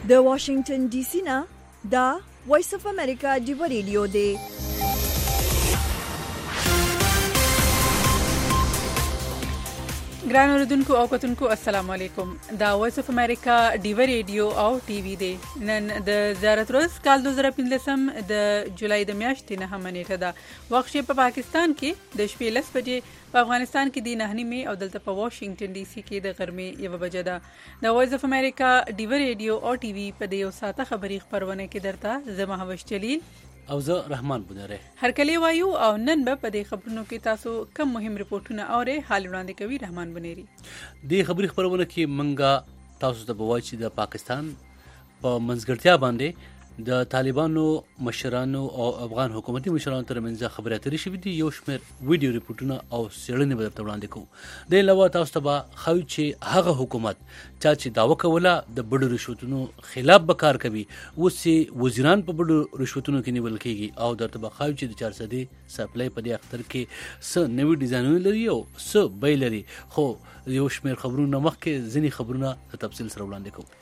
د واشنگټن ډي سي نه دا وایس اف امریکا ډیو ریډیو دی. ګران اوردونکو او کتونکو السلام علیکم. دا وایس اف امریکا ډیو ریډیو او ټي وي دی. نن د زیارت ورځ کال 2015 د جولای د میاشتې نه هم نیټه ده. وخت په پاکستان کې د شپې 10 بجې، په افغانستان کې د 9:30 او دلته په واشنگټن ډي سي کې د غرمې 1 بجې ده. د وایس اف امریکا ډیو ریډیو او ټي وي په دې یو ساعته خبري خبرونه کې درته زما هوش جلیل او زه رحمان بنره هر کلی وایو او نن به په دې خبرونو کې تاسو کم مهم ریپورتونه اورئ. حال وړاندې کوي رحمان بنيري. د خبري خبرونه کې منګه تاسو ته بوای چې د پاکستان په منځګړتیا باندې د طالبانو مشرانو او افغان حکومتي مشرانو ترمنځ خبرې اترې شوې دي. یو شمېر ویډیو ریپورتونه او څېړنې به درته وړاندې کوو. د علاوه تاسو ته به ښایو چې هغه حکومت چې دعوه کوله د بډو رشوتونو خلاف به کار کوي، اوس چې وزیران په بډو رشوتونو کې نیول کېږي. او درته به ښایو چې د 400 سپلای په دې اختر کې څه نوي ډیزاینونه لري او څه بیې لري. خو یو شمېر خبرونه مخکې ځینې خبرونه په تفصیل سره وړاندې کوو.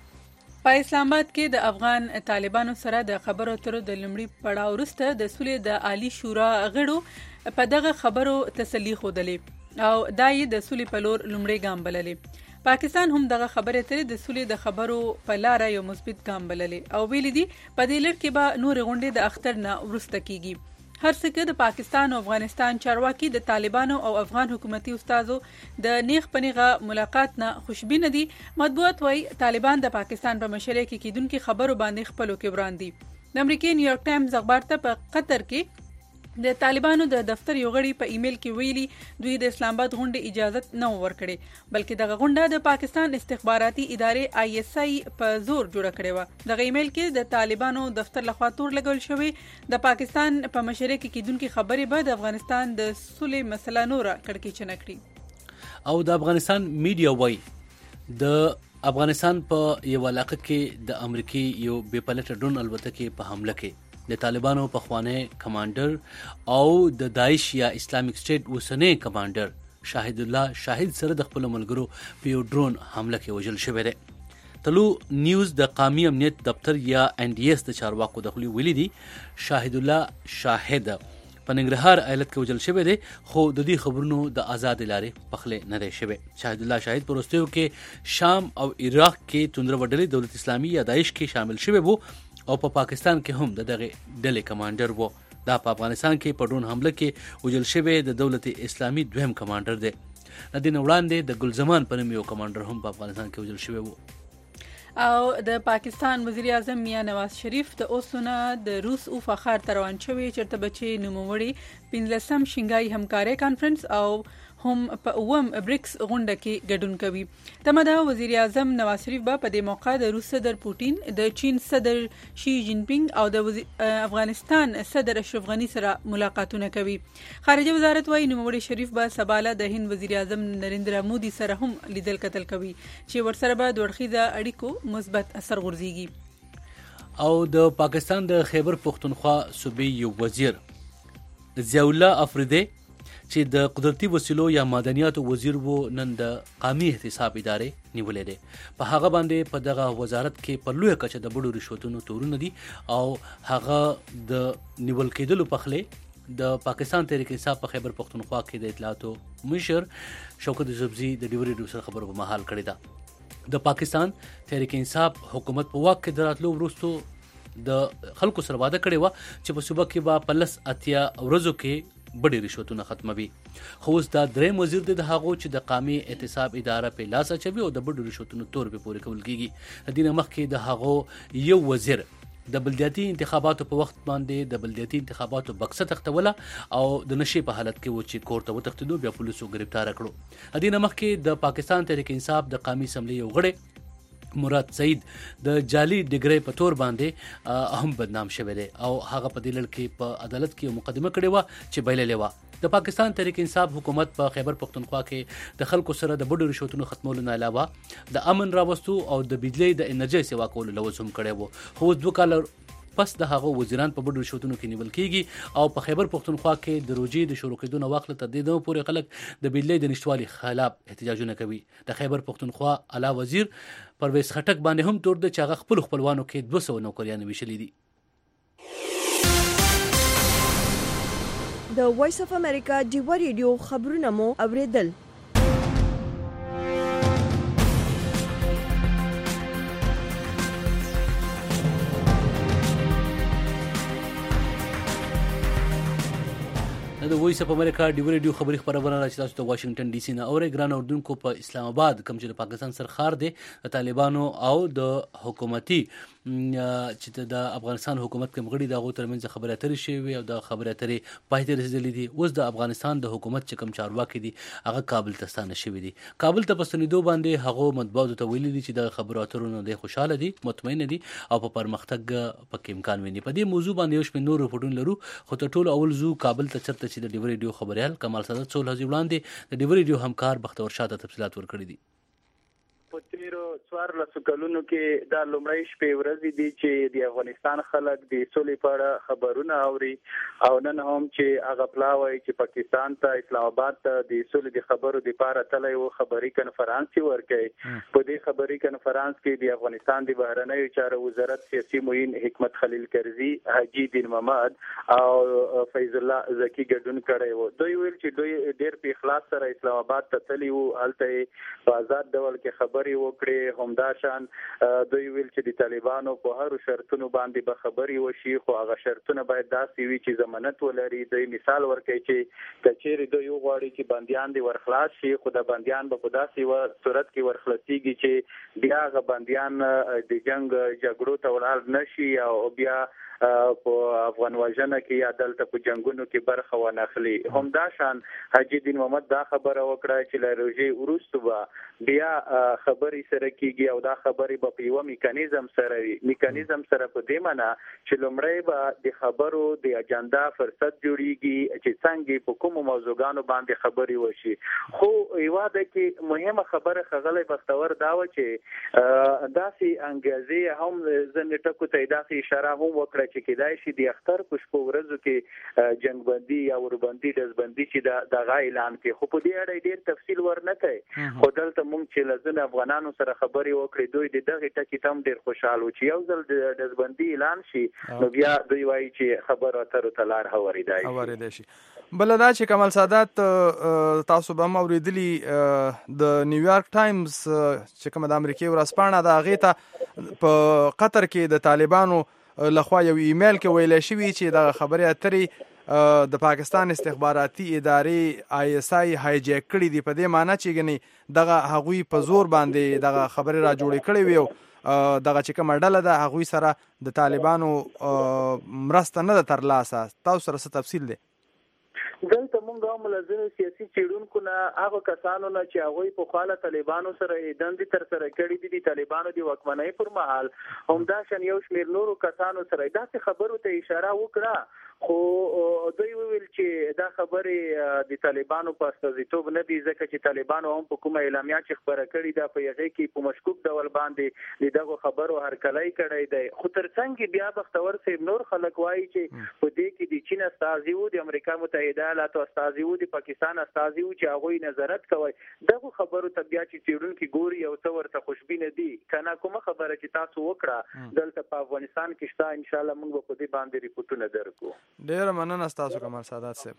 په اسلام آباد کې د افغان طالبانو سره د خبرو اترو د لومړي پړاو وروسته د سولې د عالی شورا غړو په دغه خبرو تسلی ښودلې او دا یې د سولې په لور لومړی ګام بللې. پاکستان هم دغه خبرې اترې د سولې د خبرو په لاره یو مثبت ګام بللې او ویلي دي په دې لړ کې به نور غونډې د اختر نه وروسته کیږي. هر څه کې د پاکستان او افغانستان چارواکي د طالبانو او افغان حکومتي استادو د نیغ پنیغه ملاقات نه خوشبینه دي. مطبوعات وايي طالبان د پاکستان په مشرۍ کې کیدونکو خبرو باندې خپلو کې وړاندې. د امریکای نیویارک ټایمز اخبار ته په قطر کې د طالبانو د دفتر یو غړي په ایمیل کې ویلي دوی د اسلام آباد غونډې اجازه نه ورکړي، بلکې دغه غونډه د پاکستان استخباراتي ادارې ISI په زور جوړه کړې و. دغه ایمیل کې د طالبانو دفتر لخوا تور لګول شوی د پاکستان په مشرۍ کې کیدونکو خبرې به د افغانستان د سولې مسله نور کړکېچنه کړي. او د افغانستان میډیا وایي د افغانستان په یو علاقه کې د امریکای یو بې پلټه ډرون الوتکې په حمله کې د طالبانو پخوانی کمانډر او د داعش یا اسلامیک سټیټ اوسنی کمانډر شاهد الله شاهد سره د خپل ملګرو په یو ډرون حمله کې وژل شوی دی. طلوع نیوز د قومي امنیت دفتر یا NDS د چارواکو د خپل ویلي دي شاهد الله شاهد په ننګرهار ایالت کې وژل شوی دی، خو د دې خبرونو د آزاد لارې پخله نه دی شوی. شاهد الله شاهد په وروستیو کې شام او عراق کې توندره وډلې دولت اسلامي یا داعش کې شامل شوی وو او په پاکستان کې هم د دغه ډلې کمانډر وو. دا په افغانستان کې په ډرون حمله کې وژل شوی د دولت اسلامي دویم کمانډر دی. د دې وړاندې د ګلزمان په نوم یو کمانډر هم په افغانستان کې وژل شوی وو. او د پاکستان وزیر اعظم میاں نواز شریف د اوسونه د روس او فخر روان شوی چرته بچي نوموړي 15 شنګای همکاري کانفرنس او هم په اوم بریکس غونډه کې ګډون کوي. تمدا وزیر اعظم نواز شریف په دې موقع د روس صدر پوتین، د چین صدر شي جین پینګ او د افغانستان صدر اشرف غنی سره ملاقاتونه کوي. خارجه وزارت وايي نوموړي شریف به سباله د هند وزیر اعظم نریندرا مودي سره هم لیدل کتل کوي چې ورسره به د ورخیزه اړیکو مثبت اثر غورځيږي. او د پاکستان د خیبر پختونخوا صوبې یو وزیر ضیاء الله افریدی چې د قدرتي وسیلو یا معدنیاتو وزیر وو نن د قومي احتساب ادارې نیولې ده. په هغه باندې په دغه وزارت کې په لوی کچه د بډو رشوتونو تورونه دي او هغه د نیول کېدلو په خله د پاکستان تحریک انصاف په خیبر پختونخوا کې د اطلاعاتو مشر شوکت یوسفزي د ډیوري سره خبرو په محل کړی ده. د پاکستان تحریک انصاف حکومت په واک کې دراتلو وروسته د خلکو سره وعده کړې و چې په صوبه کې به په 10 ورځو کې بډې رشوتونه ختموي. خو اوس دا دریم وزیر دی د هغو چې د قومي احتساب اداره په لاس اچوي او د بډو رشوتونو تور به پورې کول کېږي. د دې مخکې د هغو یو وزیر د بلدیاتي انتخاباتو په وخت باندې د بلدیاتي انتخاباتو بکسه تختوله او د نشي په حالت کې و چې کور ته وتښتېدو، بیا پولیسو گرفتار کړو. د دې مخکې د پاکستان تحریک انصاف د قومي اسمبلی یو غړی مراد سعید د جعلي ډیګری په تور باندې هم بدنام شوی دی او هغه په دې لړ کې په عدالت کې مقدمه کړې و چې بایللې و. د پاکستان تحریک انصاف حکومت په خیبر پختونخوا کې د خلکو سره د بډو رشوتونو ختمولو نه علاوه د امن راوستو او د بجلی د انرژي سیوا کولو لوز هم کړی و. خو 2 کال پس د هغو وزیران په بدو رشوتونو کې نیول کیږي او په خیبر پښتونخوا کې د روجې د شروع کېدو نه واخله تر دې دمه پورې خلک د بجلۍ د نشتوالي خلاف احتجاجونه کوي. د خیبر پښتونخوا اعلی وزیر پرویز خټک باندې هم تور د چې هغه خپلو خپلوانو کې 200 نوکریان ویشلي دي. د وایس اف امریکا ډیوا ریډیو خبرونه مو اوریدل. د وایس اف امریکا ډیوا ریډیو خبري خبرونه راځي تاسو ته واشنگټن ډي سي نه اورئ. ګران اردوونکو په اسلام آباد کوم چې د پاکستان سره خار دی د طالبانو او د حکومتي چې د افغانستان حکومت کوم غړي دغه ترمنځ خبرې اترې شوې او د خبرې اترې پای ته رسېدلې دي. اوس د افغانستان د حکومت چې کوم چارواکي دي هغه کابل ته ستانه شوي دي. کابل ته په ستنېدو باندې هغو مطبوعاتو ته ویلي دي چې د خبرو اترو نه دی خوشحاله دي، مطمئن دي او په پرمختګ پکې امکان ویني. په دې موضوع باندې یو شمېر نور رپورټونه لرو، خو تر ټولو اول زو کابل ته چېرته چې د ډیوا ریډیو خبریال کمال سادات څو لحظې وړاندې د ډیوا ریډیو همکار بختور شاه ته تفصیلات ورکړي دي. په تیرو 14 کلونو کې دا لومړی شپې ورځې دي چې د افغانستان خلک د سولې په اړه خبرونه اوري او نن هم چې هغه پلاوی چې پاکستان ته اسلام آباد ته د سولې د خبرو لپاره تللی و خبري کنفرانس ورکړي. په دې خبري کنفرانس کې د افغانستان د بهرنیو چارو وزارت سیاسي معین حکمت خلیل کرزي، حاجی دین محمد او فیض الله زکی ګډون کړی و. دوی ویل چې دوی ډېر په اخلاص سره اسلام آباد ته تللی وو، هلته په آزاد ډول کې خبرې وکړي. همداشان دوی ویل چې د طالبانو په هر شرطونو باندې به خبرې وشي، خو هغه شرطونه باید داسې وي چې ضمانت ولري. دوی مثال ورکړي چې کچېرې دوی وغواړي چې بندیان دې ورخلاص شي، خو د بندیان به په داسې صورت کې ورخلاصيږي چې بیا هغه بندیان د جنگ جګړو ته ولاړ نشي او بیا په افغان وژنه کې یا دلته په جنگونو کې برخه وناخلي. همداشان حاجی دین محمد دا خبره وکړه چې له روژې وروسته به بیا خبرې سره کیږي او دا خبرې به په یو میکانیزم سره وي. میکانیزم سره په دې معنی چې لومړی به د خبرو د اجنډا فرصت جوړیږي چې څنګه په کومو موضوعګانو باندې خبرې وشي. خو یوه ده کې مهمه خبره ښاغلی بختور دا وه چې داسې انګازې هم ځینې ټکو ته داسې اشاره هم وکړه چې کېدای شي د اختر په شپو ورځو کې جنګبندي یا وربندي ډزبندي چې دغه اعلان کړي. خو په دې اړه ډېر تفصیل ورنه کوي. خو دلته موږ چې له ځینو افغانانو سره خبرې وکړې دوی د دغې ټکي ته هم ډېر خوشحال وو چې یو ځل د ډزبندي اعلان شي نو بیا دوی وایي چې خبرو اترو ته لار هوارېدای شي. بله دا چې کمال سادات تاسو به هم اورېدلي د نیویارک ټایمز چې کومه د امریکې ورځپاڼه ده هغې ته په قطر کې د طالبانو لخوا یو ایمیل کې ویلی شوي چې دغه خبرې اترې د پاکستان استخباراتي ادارې ISI هایجیک کړي دي. په دې معنی چې ګنې دغه هغوی په زور باندې دغه خبرې را جوړې کړې وي او دغه چې کومه ډله ده هغوی سره د طالبانو مرسته نه ده ترلاسه. تاسو سره څه تفصیل دی؟ دلته موږ هم له ځینو سیاسي څېړونکو نه هغه کسانو نه چې هغوی پخوا له طالبانو سره دندې ترسره کړي دي د طالبانو د واکمنۍ پر مهال، همداشان یو شمېر نورو کسانو سره داسې خبرو ته اشاره وکړه. خو دوی وویل چې دا خبرې د طالبانو په استازیتوب نه دي ځکه چې طالبانو هم په کومه اعلامیه چې خبره کړې ده په هغې کې په مشکوک ډول باندې د دغو خبرو هرکلی کړی دی. خو تر څنګ بیا بختور صاحب نور خلک وایي چې په دې کې د چین استازي وو، د امریکا متحده ایالاتو استازي وو، د پاکستان استازي وو چې هغوی نظارت کوي. دغو خبرو ته بیا چې څېړونکي ګوري یو څه ورته خوشبینه دي که نه کومه خبره چې تاسو وکړه دلته په افغانستان کې شته. انشاءالله موږ به په دې باندې ریپورټونه درکړو. ډیره مننه ستاسو کمال سادات صاحب.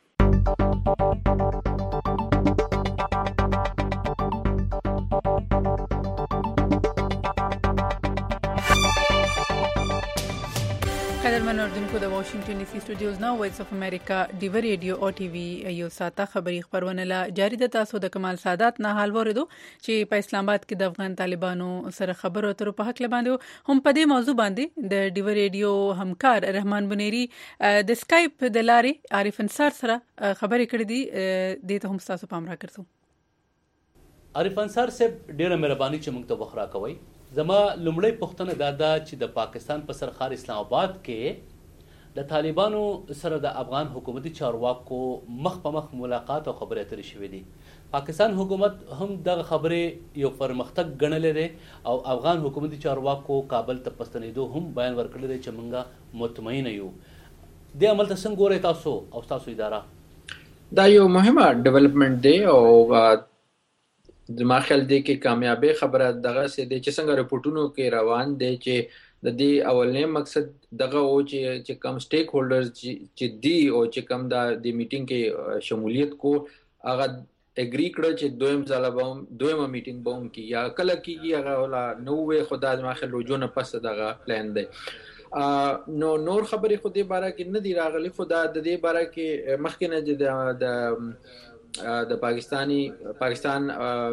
قدرمن اردوونکو د واشنگټن ډي سي سټوډیوز نه وایس اف امریکا ډیوا ریډیو او ټي وي یو ساته خبري خبرونه لا جاری ده. تاسو د کمال سادات نه حال ورېدو چې په اسلام آباد کې د افغان طالبانو سره خبرو اترو په حق لباندې هم په دې موضوع باندې د ډیوا ریډیو همکار رحمان بنيري د سکایپ د لارې عارف انصار سره خبرې کړې دي. دې ته هم تاسو پام راکړئ. عارف انصار صاحب ډیره مهرباني چې موږ ته وخت راکوئ. زما لومړی پوښتنه دا ده چې د پاکستان په سرخار اسلام آباد کې د طالبانو سره د افغان حکومتي چارواکو مخ په مخ ملاقات او خبرې اترې شوې دي. پاکستان حکومت هم دغه خبرې یو پرمختګ ګڼلې دی او افغان حکومتي چارواکو کابل ته پستنېدو هم بیان ورکړی دی چې موږ مطمئنه یو. دې عمل ته څنګه ګورئ تاسو او تاسو اداره؟ دا یو مهمه ډیولپمنٹ دی او زما خیال دی کې کامیابی خبره دغه سي دی چې څنګه رپورټونو کې روان دی چې د دې اولنې مقصد دغه او چې کم سټیک هولډرز چې دی او چې کم د میټینګ کې شمولیت کو هغه اګری کړ چې دویمه میټینګ به هم کی یا کله کیږي هغه ولا نوې خدا زما خیال روجو نه پس دغه پلان دی. نو نور خبرې خو دې باره کې نه دی راغلی، خو دا د دې باره کې مخکې نه د پاکستان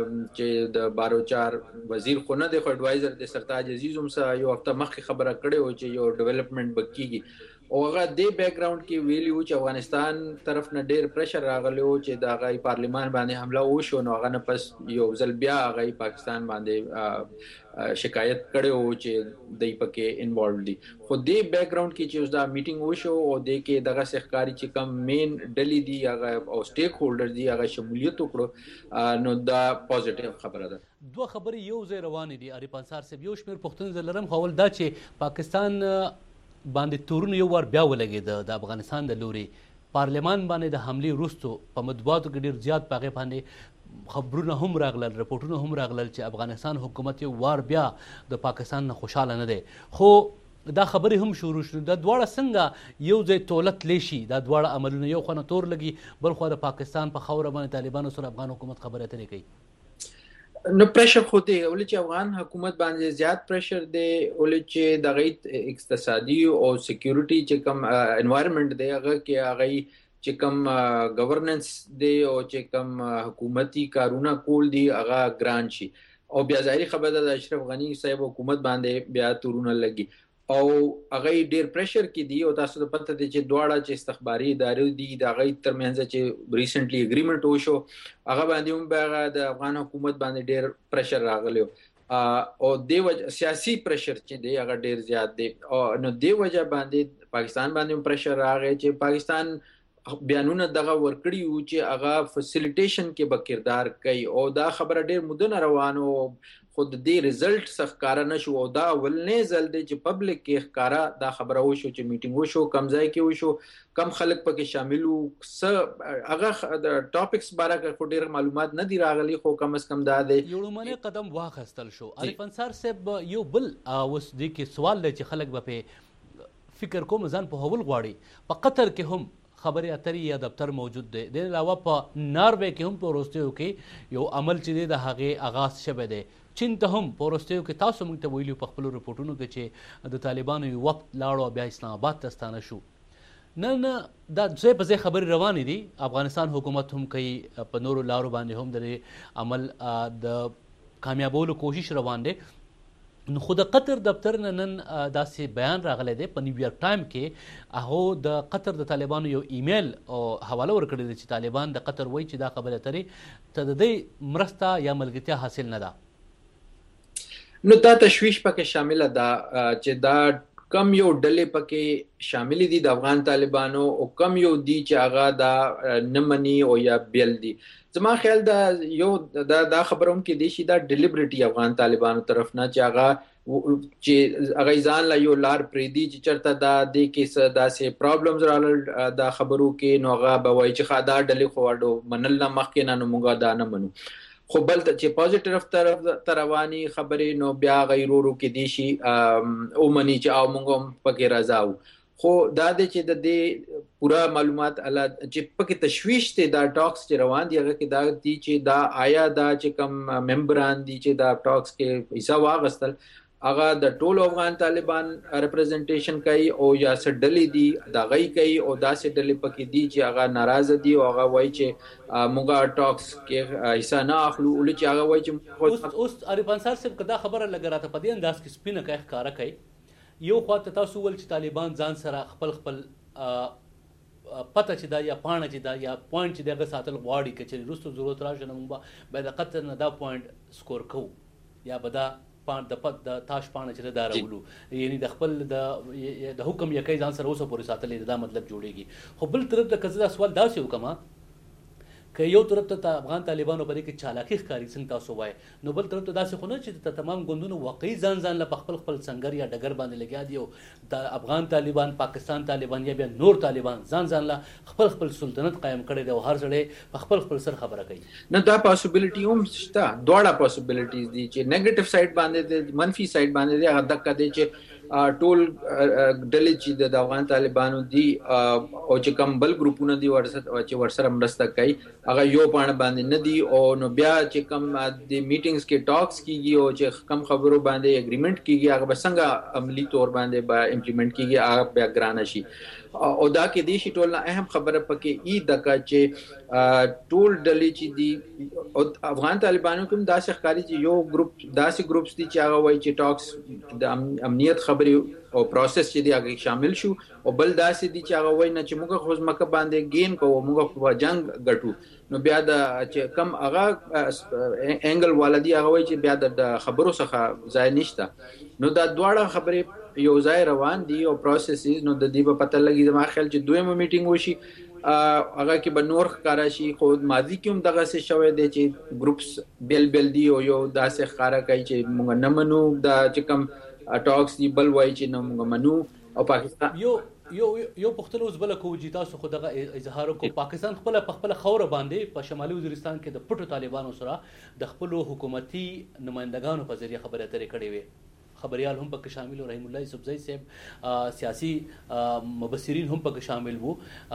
چې د باروچار وزیر خو نه دی خو اډوایزر د سرتاج عزیز هم سره یو هفته مخکې خبره کړې و چې یو ډیولپمنٹ بکیږي او هغه د بیک گراوند کې ویلی و چې افغانستان طرف نه ډیر پریشر راغلی و چې د هغه پارلیمان باندې حمله وشو، نو هغه نه پس یو ځل بیا هغه پاکستان باندې شکایت کړي و چې دای پکې انوالو دي. خو د بیک گراوند کې چې اوس دا میټینګ وشو او د کې دغه سحکاري چې کم مین ډلې دي هغه او سټیک هولډر دي هغه شمولیت وکړو، نو دا پوزټیو خبره ده. دوه خبرې یو ځای روانې دي. عارف انصار صاحب، یو شمېر پوښتنې لرم، خو دا چې پاکستان باندې تورونه یو وار بیا ولګېده د افغانستان د لوري، پارلمان باندې د حملې وروستو په مطبوعاتو کې ډېر زیات په هغې باندې خبرونه هم راغلل، رپورټونه هم راغلل چې افغانستان حکومت یو وار بیا د پاکستان نه خوشحاله نه دی. خو دا خبرې هم شروع شو. دا دواړه څنګه یو ځای تولت لیشي؟ دا دواړه عملونه یو خوا نه تور لګي، بل خوا د پاکستان په خاوره باندې طالبانو سره افغان حکومت خبرې اترې کوي. نو پریشر خو دی ولې چې افغان حکومت باندې زیات پریشر دی، ولې چې دغه اقتصادي او سکیورټي چې کوم انوایرنمنت دی هغه کې هغه چې کوم گورننس دی او چې کوم حکومتي کارونه کول دي هغه ګران شي او بیا ظاهري خبره ده اشرف غنی صاحب حکومت باندې بیا تورونه لګي او هغه ډیر پریشر کې دی او تاسو ته پته دی چې دواړه چې استخباري ادارې دي د هغه ترمنځ چې ریسنټلی اګریمنٹ وشو هغه باندې هم به د افغان حکومت باندې ډیر پریشر راغلی او د وجه سیاسي پریشر چې دی هغه ډیر زیات دی او نو د وجه باندې پاکستان باندې پریشر راغی چې پاکستان بیانونه دغه ورکړي وو چې هغه فسیلیټیشن کې به کردار کوي او دا خبره ډیر مدن روانو خود دې رزلټ ښکارا نشو او دا ولنې ځل دی چې پبلک کې ښکارا دا خبره وشو چې میټینګ وشو کم ځای کې وشو کم خلک پکې شامل وو هغه د ټاپکس باره کې ډېر معلومات نه دی راغلي خو کم از کم دا دی یو لومړی قدم واخیستل شو. عارف انصار صاحب یو بل اوس دې کې سوال دی چې خلک به په فکر کوم ځان په هول غواړي. په قطر کې هم خبرې اترې یا دفتر موجود دی، د علاوه په ناروے کې هم په وروستیو کې یو عمل چې دی د هغې آغاز شوی دی. چین ته هم په وروستیو کې تاسو موږ ته ویلي په خپلو رپورټونو کې چې د طالبانو یو وخت لاړو او بیا اسلام آباد ته ستانه شو. نه دا ځای په ځای خبرې روانې دي. افغانستان حکومت هم کوي په نورو لارو باندې هم د عمل د کامیابولو کوشش روان دی. نو خو د قطر دفتر نه نن داسې بیان راغلی دی په نیویارک ټایم کې، هغه د قطر د طالبانو یو ایمیل او حواله ورکړې ده چې طالبان د قطر وایي چې دا خبرې اترې ته د دې مرسته یا ملګرتیا حاصل نه ده. نو دا تشویش پکې شامل ده چې دا کم یو ډلې پکې شامل دي د افغان طالبانو او کم یو دي چې هغه دا نه مني او یا بیل دي. زما خیال دا یو دا خبروم کې دي چې دا ډیلیبریټي افغان طالبانو طرف نه چې هغه ځان لا یو لار پریدي چې چرته دا د کې داسې پرابلمز رالل دا خبرو کې نو هغه به وایي چې خا دا ډلې خو واډو منل نه مخکې نه موږ دا نه منو. خو بل ته چې پوزټیو طرف رواني خبرې نو بیا غیرورو کې دي شي او منی چې او موږ پکې راځو. خو دا د چې د دې پورا معلومات چې پکې تشویش ته دا ټاکس چې روان دي هغه کې دا دي چې دا آیا دا چې کم ممبران دي چې دا ټاکس کې حصہ واغستل هغه د ټولو افغان طالبان ریپرزنټیشن کوي او یا څه ډلې دي دا غي کوي او داسې ډلې پکې دي چې هغه ناراضه دي او هغه وایي چې موږ ټاکس کې حصہ نه اخلو ولې چې هغه وایي چې اوس عارف انصار صاحب کدا خبره لګراته په دې انداز کې سپینه کوي ښکارا کوي. یو خواته تاسو ول چې طالبان ځان سره خپل پته چې دا یا پاڼه چې دا یا پوینټ چې دغه ساتل غواړي چې رستو ضرورت راشي نو موږ به د قطر نه دا پوینټ سکور کوو یا به دا د تاش پاڼه چې دا راولو یعنی د خپل د حکم یکای ځان سره اوسه پورې ساتلې دا مطلب جوړیږي. خو بل طرف د کزدا سوال داسې وکما که یو طرف ته افغان طالبانو باندې کې چالاکي ښکاری څنګه تاسو وای نو بل طرف ته داسې خو نه چې تمام ګوندونو واقعي ځان له خپل سنگر یا ډګر باندې لګیا دي او د افغان طالبان پاکستان طالبان یا بیا نور طالبان ځان له خپل سلطنت قائم کړي دي او هر ځړې په خپل سر خبره کوي نه دا پاسبিলিټي هم شته دواړه پاسبিলিټیز دي چې نیگیټیو سایډ باندې دي منفي سایډ باندې دي هغه دغه دي چې ټول ډلې چې د افغان طالبانو دي او چې کوم بل ګروپونه دي ورسره مرسته کوي هغه یو پاڼه باندې نه دي او نو بیا چې کوم د میټینګز کې ټاکس کیږي او چې کوم خبرو باندې اګریمنت کیږي هغه به څنګه عملی تور باندې به امپلیمنٹ کیږي هغه بیا ګران شي او دا کې دي شي ټول اهم خبره پکې ای دغه چې ټول ډلې چې دي افغان طالبانو کوم داسې ښکاري چې یو ګروپ داسې ګروپس دي چې هغه وایي چې ټاکس د امنیت خبرې او پروسس چې دی هغه شامل شو او بل داسې دي چې هغه وایي نه چې موږ خو ځمکه باندې گین کوو موږ په جنگ ګټو نو بیا د چې کم هغه انګل والدي هغه وایي چې بیا د خبرو څخه ځای نشته نو دا دواړه خبرې یو ځای روان دي او پروسسز نو د دې په پته لګي زما خیال چې دویمه میټینګ وشي هغه کې به نور ښکارا شي خو ماضي کې هم دغه څه شوی دی چې گروپس بیل دی او یو داسې ښکارا کوي چې موږ نه منو دا چې کوم ټاکس دی بل وایي چې نه موږ منو او پاکستان یو پختلو زبل کوجی تاسو خو دغه اظهار کو پاکستان خپل خوره باندې په شمالي وزیرستان کې د پټو طالبانو سره د خپل حکومتي نمائندګانو په ذریعہ خبرې اترې کړې وي خبريال هم پکې شامل رحیم الله یوسفزئی صاحب سیاسي مبصرین هم پکې شامل وو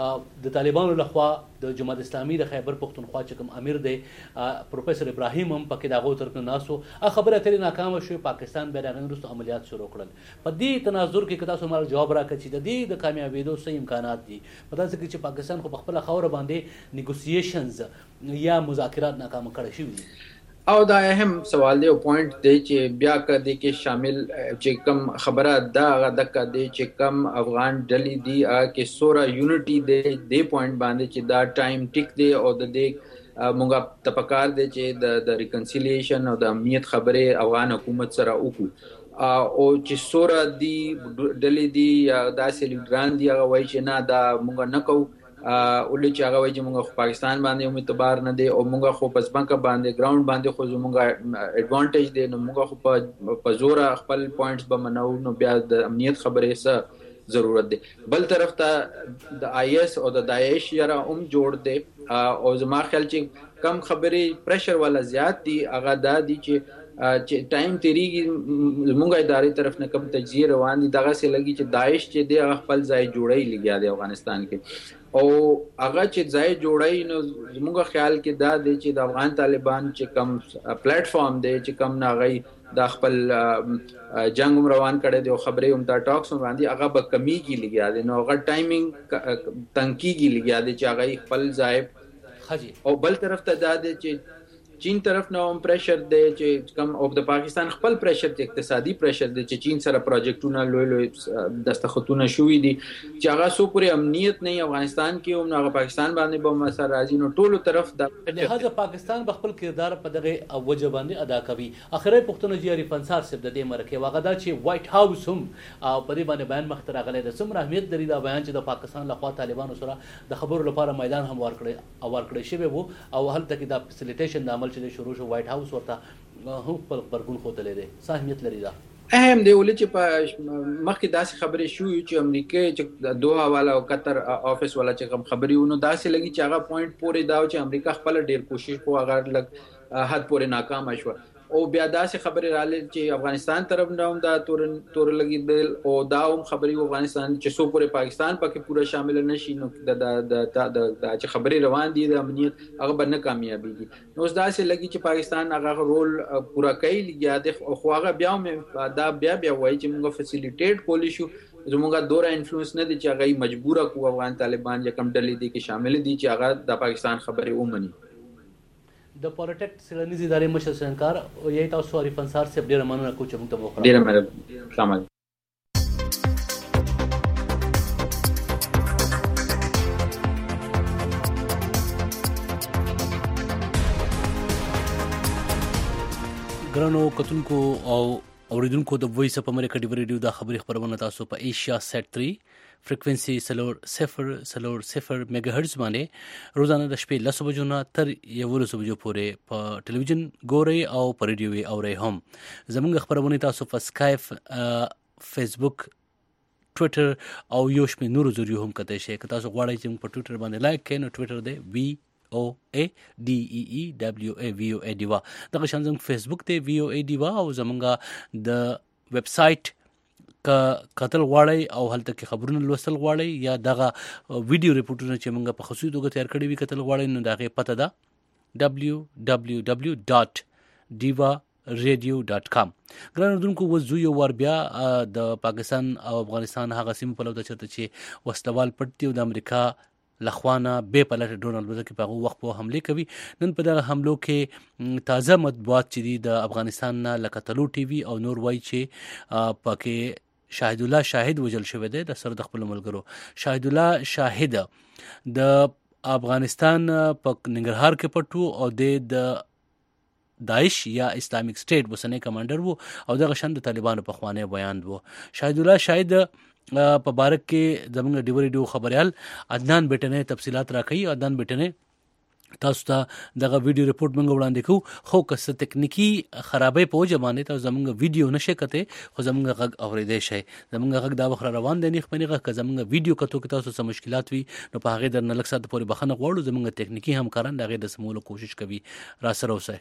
د طالبانو لخوا د جماعت اسلامي د خیبر پختونخوا چې کوم امیر دی پروفیسور ابراهیم هم پکې داغو طرف نه ناسو خبره اترې ناکامه شو پاکستان بیا راغندرست عملیات شروع کړل په دې تناظر کې کدا سمال جواب راکړي چې د دې د کامیابیدو څه امکانات دي پتا څه چې پاکستان خو خپل خوره باندې نیګوسییشنز یا مذاکرات ناکام کړي شوی او دا اهم سوال دی او پوینټ دی چې بیا کدی کې شامل چې کم خبره دا غدکه دی چې کم افغان ډلې دی کې سورا یونټي دی د پوینټ باندې چې دا ټایم ټیک دی او د دې مونږه تپکار دی چې د ریکنسیلیشن او د امنیت خبره افغان حکومت سره وکړو او چې سورا دی ډلې دی داسې لیډران دی هغه وایي چې نه دا مونږ نه کوو ولې چې هغه وایي چې موږ پاکستان باندې هم اعتبار نه دی او موږ خو پس بانک باندې ګراوند باندې خو موږ ایڈوانټیج دی نو موږ خو په زور خپل پوینټس به منو نو بیا د امنیت خبرې سره ضرورت دی بل طرف ته د آی اس او د داعش یاره هم جوړ دی او زما خیال چې کم خبرې پریشر والا زیات دی هغه دا دی چې ټایم تیریږي زموږ ادارې طرف نه کوم تجزیه روان دي دغه سه لګي چې داعش چې دی خپل ځای جوړی لګیا دی افغانستان کې او هغه چې ځای جوړی نو زموږ خیال کې دا دی چې د افغان طالبان چې کم پلیټ فارم دی چې کم ناغي د خپل جنگ روان کړي دی او خبرې هم دا ټاکس باندې هغه به کمیږي لګیا دی نو هغه ټایمینګ تنکیږي لګیا دی چې هغه خپل ځای خجی او بل طرف ته دا دی چې چین طرف نه هم پریشر دی چې کم او د پاکستان خپل پریشر دی اقتصادي پریشر دی چې چین سره پروجیکټونه لوی دستخطونه شوې دي چې هغه سو پورې امنیت نه افغانستان کې هم هغه پاکستان باندې به مسر راځي نو ټولو طرف د لہذا پاکستان خپل کردار په دغه وجه باندې ادا کوي اخره پښتون جی عرفان صاحب سب د دې مرکه واغه دا چې وایټ هاوس هم او په دې باندې بیان مختره غلې د سم اهمیت لري دا بیان چې د پاکستان لخوا طالبانو سره د خبرو لپاره میدان هم ورکړی شوی وو او هل تک دا فیسیلیټیشن د عمل چې شروع شو وایټ هاوس ورته هم پر برګون خوتلې دي صحمیت لري دا اهم دی ولې چې په مخکې داسې خبرې شو چې امریکا چې دوه والا او قطر افیس والا چې کوم خبرې ونه داسې لګي چې هغه پوینټ پورې دا چې امریکا خپل ډیر کوشش کوي هغه لګ حد پورې ناکام شو او بیا داسې خبرې رااله چې افغانستان طرف نه هم دا تور لګي دل او دا هم خبرې افغانستان چې سو پورې پاکستان پکې پورا شامل نشي نو د چې خبرې روان دي د امنیت هغه به نه کامیابیږي نو داسې لګي چې پاکستان هغه رول پورا کوي یا د خو هغه بیا دا بیا وایي چې موږ فیسیلیټیټ کولی شو زموږه دوره انفلوئنس نه دي چې هغه مجبوره کو افغان طالبان یا کم ډلې دي کې شامل دي چې هغه د پاکستان خبرې ومني د پالیټیک سیلنیز ادارې مشر سنکار او یی تاسو عرفان صاحب سے ډیر مننه کوم چې موږ ته وکړه ډیر مننه شامل ګرانو کتونکو او اوریدونکو د وایس اپ امریکا ډیو ریډیو د خبري خبرونه تاسو په ایشیا سیټ 3 فریکوئنسي 0 میگا هرتز باندې روزانه د شپې 10 بجو نه تر 11 بجو پورې په ټلویزیون ګوري او په ریډیو اوري هم. زموږ خبرونه تاسو په سکایپ، فیسبوک، ټوئیټر او یو شمېر نورو ذریعو هم کتای شئ. که تاسو غواړئ چې په ټوئیټر باندې لایک کړئ نو ټوئیټر دی VOA دیوا. دغه شان زموږ فیسبوک ته VOA دیوا او زمونږه د ویب سټ کتل غواړئ او هلته کې خبرونه لوستل غواړئ یا دغه ویډیو ریپورټونه چې موږ په خصوصي توګه تیار کړی وي کتل غواړئ نو دغه پته ده www.divaradio.com. ګران اردوونکو وزو یو ور بیا د پاکستان او افغانستان هغه سیمه په لور د چرته چې وسلوال پټي او د امریکا لخوانه به پلټ ډونالد بزر کې په وخت په حمله کوي. نن په دغه حملو کې تازه مطبوعات چې دي د افغانستان نه لکه تلو ټي وي او نور وایي چې پکې شاهد الله شاهد وجل شوی دی د سر د خپل ملګرو. شاهد الله شاهد د افغانستان په ننګرهار کې پټو او د داعش یا اسلامیک سټیټ وسنۍ کمانډر وو او دغه شان د طالبانو په خوانه بیان وو. شاهد الله شاهد په بارک کې زموږ ډیو ریډیو خبريال عدنان بیٹنه تفصيلات راکړي. عدنان بیٹنه تاسو ته دغه ویډیو ریپورټ موږ وړاندې کوو. خو که څه تکنیکی خرابې په وجه باندې تاسو زموږ ویډیو نشئ کته خو زموږ غږ اوریدئ شئ. زموږ غږ دا وخت روان دی نه خپنی غږ که زموږ ویډیو کتو کې تاسو سم مشکلات وي نو په هغه درنه لک سات پورې بخنه غواړو. زموږ تکنیکی همکاران دغه د سمولو کوشش کوي. را سره اوسئ.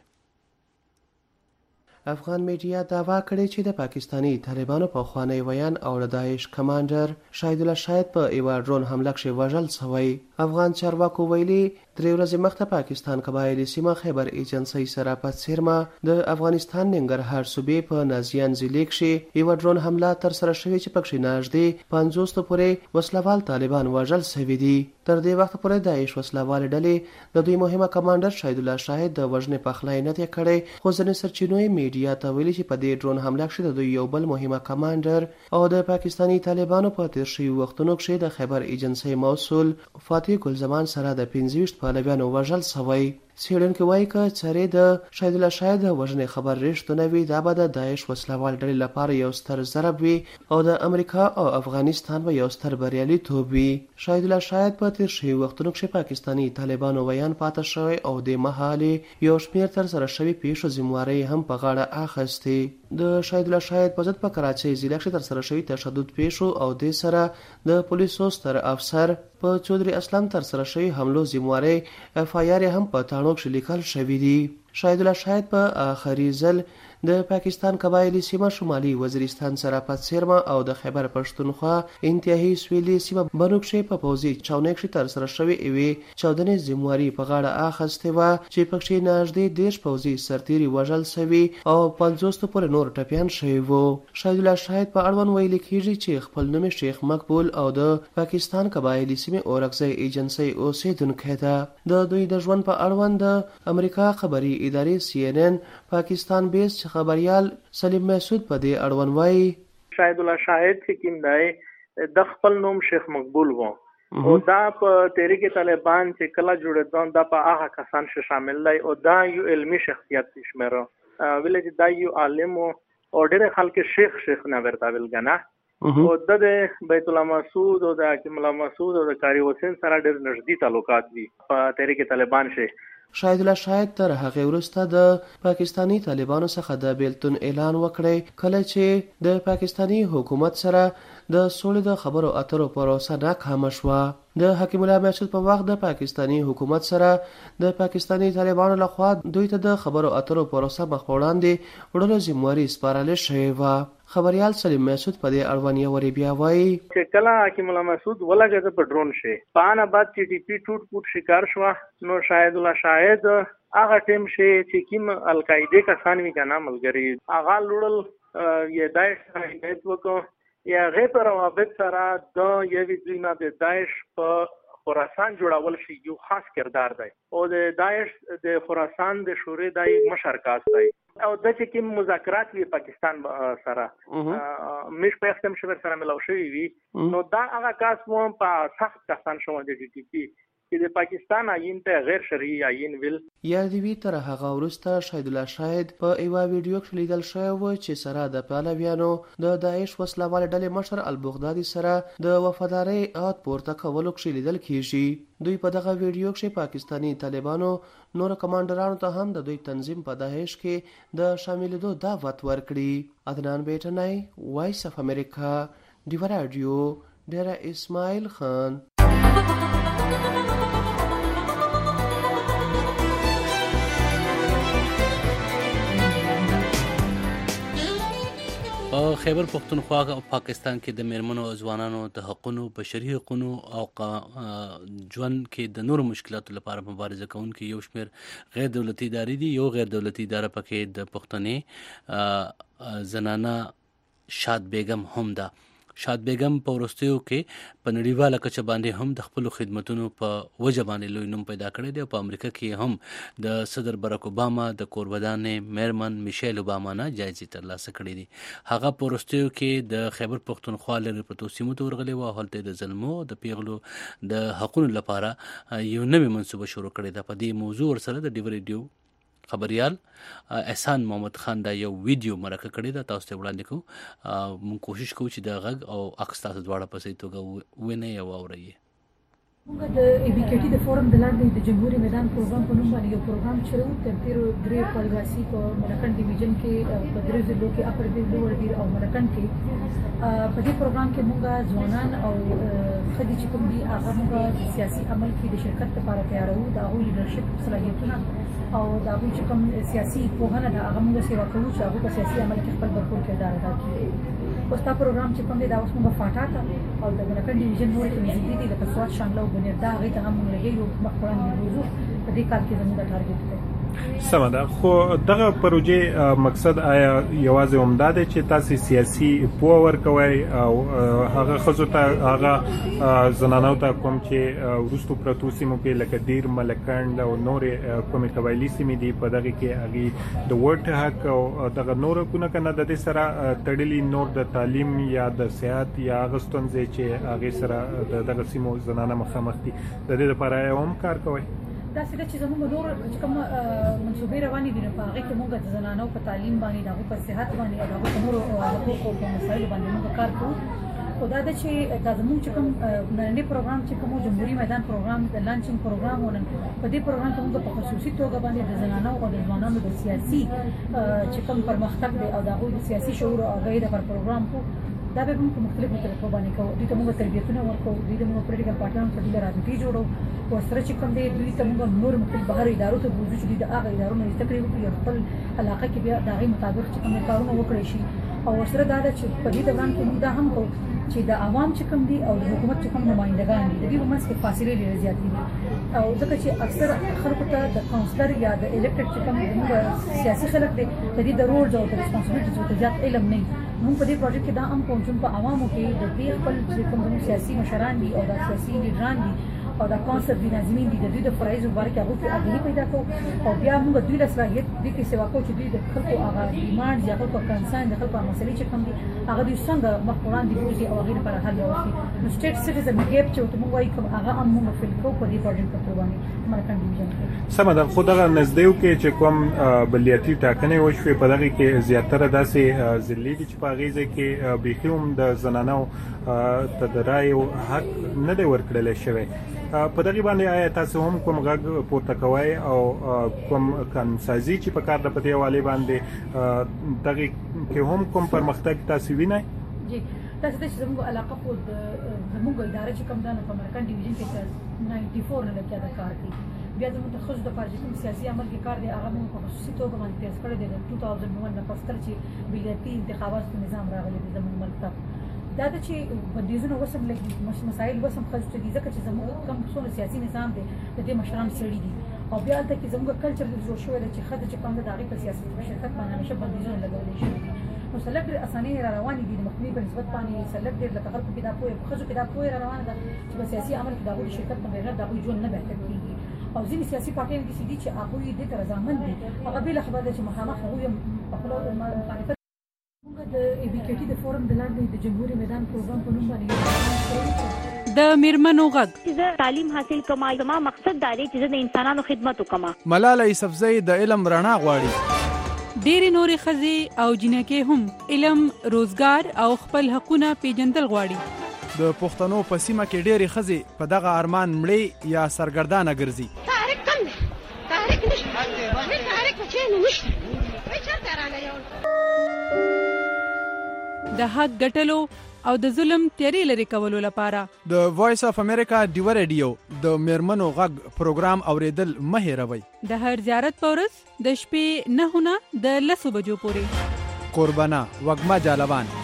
افغان میډیا داوا کړې چې د پاکستانی طالبانو په خوانی ویان او د داعش کمانډر شاهد الله شاهد په ایوا ډرون حمله کې وژل شوی. افغان چارواکو ویلي 3 ورځې مخته پاکستان قبایلی سیمه خیبر ایجنسی سره په څیرمه د افغانستان ننګرهار صوبې په نازیان ضلع کې ایوا ډرون حمله تر سره شوې چې پکې نږدې 50 پورې وسلوال طالبان وژل شوي دي. تر دې وخت پورې داعش وسلوال ډلې د دوی مهمه کمانډر شاهد الله شاهد د وژنې په خلای نه کړي. خو ځینې سرچینو میډیا ته ویلي چې په دې ډرون حمله کې د دوی یو بل مهمه کمانډر او د پاکستانی طالبانو په تیر شوي وختونو کې د خیبر ایجنسی مسؤل فاتح ګل زمان سره د 25 پهلویانو وژل شوی. څېړونکي وایي که چارې د شاهد الله شاهد وژنې خبر رښتونه وي دا به د داعش وسلوال ډلې لپاره یو ستر ضرب وي او د امریکا او افغانستان به یو ستر بریالیتوب وي. شاهد الله شاهد په تیر شوي وختونو کې پاکستانی طالبانو ویان پاتې شوی او د مهالې یو شمېر تر سره شوي پیښو ذمہواري هم په غاړه اخیستې. د شاهد الله شاهد په ضد په کراچۍ ضلع کې تر سره شوي تشدد پیښو او د سره د پولیسو ستر افسر په چودري اسلام تر سره شوي حملو ذمہواري FIR هم په تاڼو کې لیکل شوی دی. شاهد الله شاهد په آخري ځل د پاکستان قبایلی سیمه شمالي وزیرستان سره په څیرمه او د خیبر پښتونخوا انتهایی سویلي سیمه بنوکشي په پوزي چاونې کې تر سره شوی ایوي چودنې ذمہواري په غاړه اخیسته و چې پکې نږدې 10 پوزي سرتيري وژل شوی او 50 پر نور ټپيان شوی وو. شاهد الله شاهد په اړوند ویل کېږي چې خپل نوم شیخ مقبول او د پاکستان قبایلی سیمه اورکزی ایجنسی اوسیدونکو ده. د دوی د ژوند په اړوند د امریکا خبري ادارې CNN پاکستان بیس خبريال سلیم مسعود په دې اړوند وایي شاهد الله شاهد چې کوم دی د خپل نوم شیخ مقبول وو او دا په تحریک طالبان چې کله جوړېدون دا په هغه کسان شامل دی او دا یو علمي شخصیت شمیره ویل چې دا یو عالم او ډېر خلک شیخ نه ورته ویل غنا او د بیت الله مسعود او د حکیم الله مسعود او د قاری حسین سره ډېر نږدې تعلقات دي په تحریک طالبان شي. شاهد الله شاهد تر هغه وروسته د پاکستانی طالبانو څخه د بیلتون اعلان وکړی کله چې د پاکستانی حکومت سره د سولې د خبرو اترو پروسه ناکامه شوه. د حکیم الله مسعود په وخت د پاکستانی حکومت سره د پاکستانی طالبانو لخوا دوی ته د خبرو اترو پروسه مخ وړاندې وړلو ذمہواري سپارل شوې وه. خبريال سلیم مسعود په دې اړوند یو بیا وایي چې کله حکیم الله مسعود ولګېد په ډرون شي پانه بعد TTP ټوټ پوټ شکار شو نو شاهد الله شاهد هغه ټیم شي چې کوم القاعده کسان وی کنه ملګری هغه لړل یا داعش حمایت وکړو یا غیر روابط سره د یوې ځینې د داعش په خراسان جوړول شي یو خاص کردار دی او د داعش د خراسان د شوري دای مشرکاس دی او د چې کوم مذاکرات وی پاکستان سره مش په اختم شبر سره ملو شوی وي نو دا هغه کاس مو په سخت کسان شوه د TTP چې د پاکستان آئین ته غیر شرعي آئین ویل. یادوي تر هغه وروسته شهید الله شاهد په یوه ویډیو کې لیدل شوی و چې سره د پهلویانو د داعش وسلوال ډلې مشر البغدادي سره د وفادارۍ عهد پورته کولو کې لیدل کیږي. دوی په دغه ویډیو کې پاکستانی طالبانو نور کمانډرانو ته هم د دوی تنظیم په داعش کې د شاملېدو دعوت ورکړي. عدنان بیٹنای، وایس اف امریکا، ډیو رادیو، ډیره اسماعیل خان. په خیبر پختونخوا او پاکستان کې د میرمنو او ځوانانو د حقونو، بشري حقونو او ژوند کې د نورو مشکلاتو لپاره مبارزه کوونکي یو شمېر غیر دولتي ادارې دي. یو غیر دولتي اداره پکې د پښتنې زنانه شاد بیگم هم ده. شاد بیگم په وروستیو کې په نړیواله کچه باندې هم د خپلو خدمتونو په وجه باندې لوی نوم پیدا کړی دی. په امریکا کې هم د صدر براک اوباما د کوربدانې میرمن میشیل اوباما نه جایزې ترلاسه کړې دي. هغه په وروستیو کې د خیبر پختونخوا لرې پرتو سیمو ته ورغلې وه. هلته د ظلمو د پیغلو د حقونو لپاره یو نوې منصوبه شروع کړې ده. په دې موضوع ورسره د ډیو ریډیو خبریال احسان محمد خان دا یو ویډیو مرکه کړې ده، تاسو ته وړاندې کوو. موږ کوشش کوو چې د غږ او عکس تاسو دواړه په صحیح توګه وینئ او واورئ. موږ د ایبیکیټي د فورم د لاندې د جمهوریت میدان پروګرام په نوم باندې یو پروګرام چلو. تر تیرو درې کالګاسي په ملکن ډیویژن کې په درې ضلعو کې اپر دیر، لوړ دیر او ملکن کې په دې پروګرام کې موږ ځوانان او ښځې چې کوم دي هغه موږ سیاسي عمل کې د شرکت لپاره تیارو. د هغوی لیډرشپ صلاحیتونه او د هغوی چې کوم سیاسي پوهنه ده هغه موږ سیوا کوو چې هغوی په سیاسي عمل کې خپل برخور کردار ادا کړي. اوس دا پروګرام چې کوم دی دا اوس موږ فاټا ته او د ملکن ډیویژن نورې ته نږدې دي لکه سوات، شانګله او بنیر، دا هغې ته هم موږ لګېږو. مخ وړاندې بوځو. په دې کال کې زموږ ټارګېټ دی. سمه ده. خو دغه پروژې مقصد آیا یوازې همدا دی چې تاسو سیاسي پوهه ورکوئ او هغه ښځو ته، هغه زنانو ته کوم چې وروستو پرتو سیمو کې لکه دیر، ملکنډ او نورې کومې قبایلي سیمې دي په دغه کې هغې د ووټ حق او دغه نور حقونه که نه د دې سره تړلي، نور د تعلیم یا د صحت یا هغه ستونزې چې هغې سره د دغه سیمو زنانه مخامخ دي، د دې لپاره هم کار کوئ؟ داسې ده چې زموږ نور چې کوم منصوبې روانې دي نو په هغې کې موږ د زنانو په تعلیم باندې، د هغوی په صحت باندې او د هغوی په نورو حقوقو په مسایلو باندې موږ کار کوو. خو دا ده چې دا زموږ چې کوم نننی پروګرام چې کوم جمهوریت میدان پروګرام د لانچینګ پروګرام و، نن په دې پروګرام کې موږ په خصوصي توګه باندې د زنانو او د ځوانانو د سیاسي چې کوم پرمختګ دی او د هغوی د سیاسي شعور او آګاهۍ لپاره پروګرام کوو. دا به موږ په مختلفو طریقو باندې کوو. دوی ته موږ تربیتونه ورکوو، دوی ته موږ پولیټیکل پارټیانو سره د رابطې جوړو. ورسره چې کوم دی دوی ته موږ نور مختلف بهر ادارو ته بوځو چې دوی د هغه ادارو نه زده کړې وکړي او خپل علاقه کې بیا د هغې مطابق چې کوم کارونه وکړی شي. او ورسره دا ده چې په دې دوران کې موږ دا هم کوو چې د عوام چې کوم دي او د حکومت چې کوم نمائندګان دي د دې په منځ کې فاصلې ډېرې زیاتې دي. او ځکه چې اکثر خلکو ته د کاونسلر یا د الیکټډ چې کوم زموږ سیاسي خلک دي د دې د رولز او د ریسپانسبلیټیز ورته زیات علم نه وي. موږ په دې پروژیکټ کې دا هم کوو چې په عوامو کې د دې خپل چې کوم زموږ سیاسي مشران دي او د سیاسي لیډران دي او د کونسل دي ناظمین دي د دوی د فرایضو په اړه کې هغوی ته آګاهي پیدا کوو او بیا موږ دوی له صلاحیت دې کې سیوا کوو چې دوی د خلکو هغه ډیمانډ یا خلکو کنسرن د خلکو مسلې چې کوم دي هغه دوی څنګه مخ وړاندې بوځي او هغې لپاره حل راوړي. نو سټیټ سټیزن ګیپ چې ورته موږ وایو کوم هغه هم موږ فل کوو په دې پروژیکټ په توګه باندې ملکن ډیویژن کې. سمه ده. خو دغه نږدېو کې چې کوم بلیاتي ټاکنې وشوې په دغې کې زیاتره داسې ضلعې دي چې په هغې ځای کې بیخي هم د زنانو ته د رایو حق نه دی ورکړلی شوی. په دغې باندې آیا تاسو هم کوم غږ پورته کوئ او کوم قانونسازي چې په کار ده په دې حوالې باندې دغې کې هم کوم پرمختګ تاسو وینئ؟ جی داسې ده چې زموږ علاقه خو زموږ اداره چې کوم ده نو په ملکن ډیویژن کې تر 94 نه لګیا ده کار کوي. بیا زموږ د ښځو دپاره چې کوم سیاسي عمل کې کار دی هغه موږ په خصوصي توګه باندې پیل کړی دی د 2001 نه پس کله چې بلیاتي انتخاباتو نظام راغلی دی زموږ ملک ته. دا ده چې بندیزونه اوس هم لږ مسایل اوس هم ښځو ته دي ځکه چې زموږ کوم څومره سیاسي نظام دی د دې مشران سړي دي او بیا هلته کې زموږ کلچر جوړ شوی دی چې ښځه چې کوم ده د هغې په سیاست په شرکت باندې همیشه بندیزونه لګولی شوي دي. نو څه لږ ډېر اسانۍ را روانې دي د مخنیوي په نسبت باندې څه لږ ډېر لکه خلکو کې دا پوهه په ښځو کې دا پوهه را روانه ده چې په سیاسي عمل کې د هغوی د شرکت په بغیر د هغوی ژوند نه بهتر کېږي. او ځینې سیاسي پارټیان داسې دي چې هغوی دې ته رضامند دي هغه بېله خبره ده چې مخامخ هغوی هم په خپلو مخالفت. موږ د ایبیکیټي د فورم د لاندې د جمهوریت میدان پروګرام په نوم باندې د میرمنو غږ زه تعلیم حاصل کوم زما مقصد دا دی چې زه د انسانانو خدمت وکم. ملاله یوسفزۍ د علم رڼا غواړي. ډېرې نورې ښځې او جینکې هم علم، روزګار او خپل حقونه پیژندل غواړي. د پښتنو په سیمه کې ډېرې ښځې په دغه ارمان مړې یا سرګردانه ګرځي. تحریک کم دی، تحریک نشته، تحریک په چینه نشته. د حق ګټلو او د ظلم تیارې لرې کولو لپاره د وایس اف امریکا ډیو ریډیو د میرمنو غږ پروګرام اوریدل مه هېروئ. د هر زیارت په ورځ د شپې 9 نه د 10 بجو پورې. قربانه وږمه جالبان.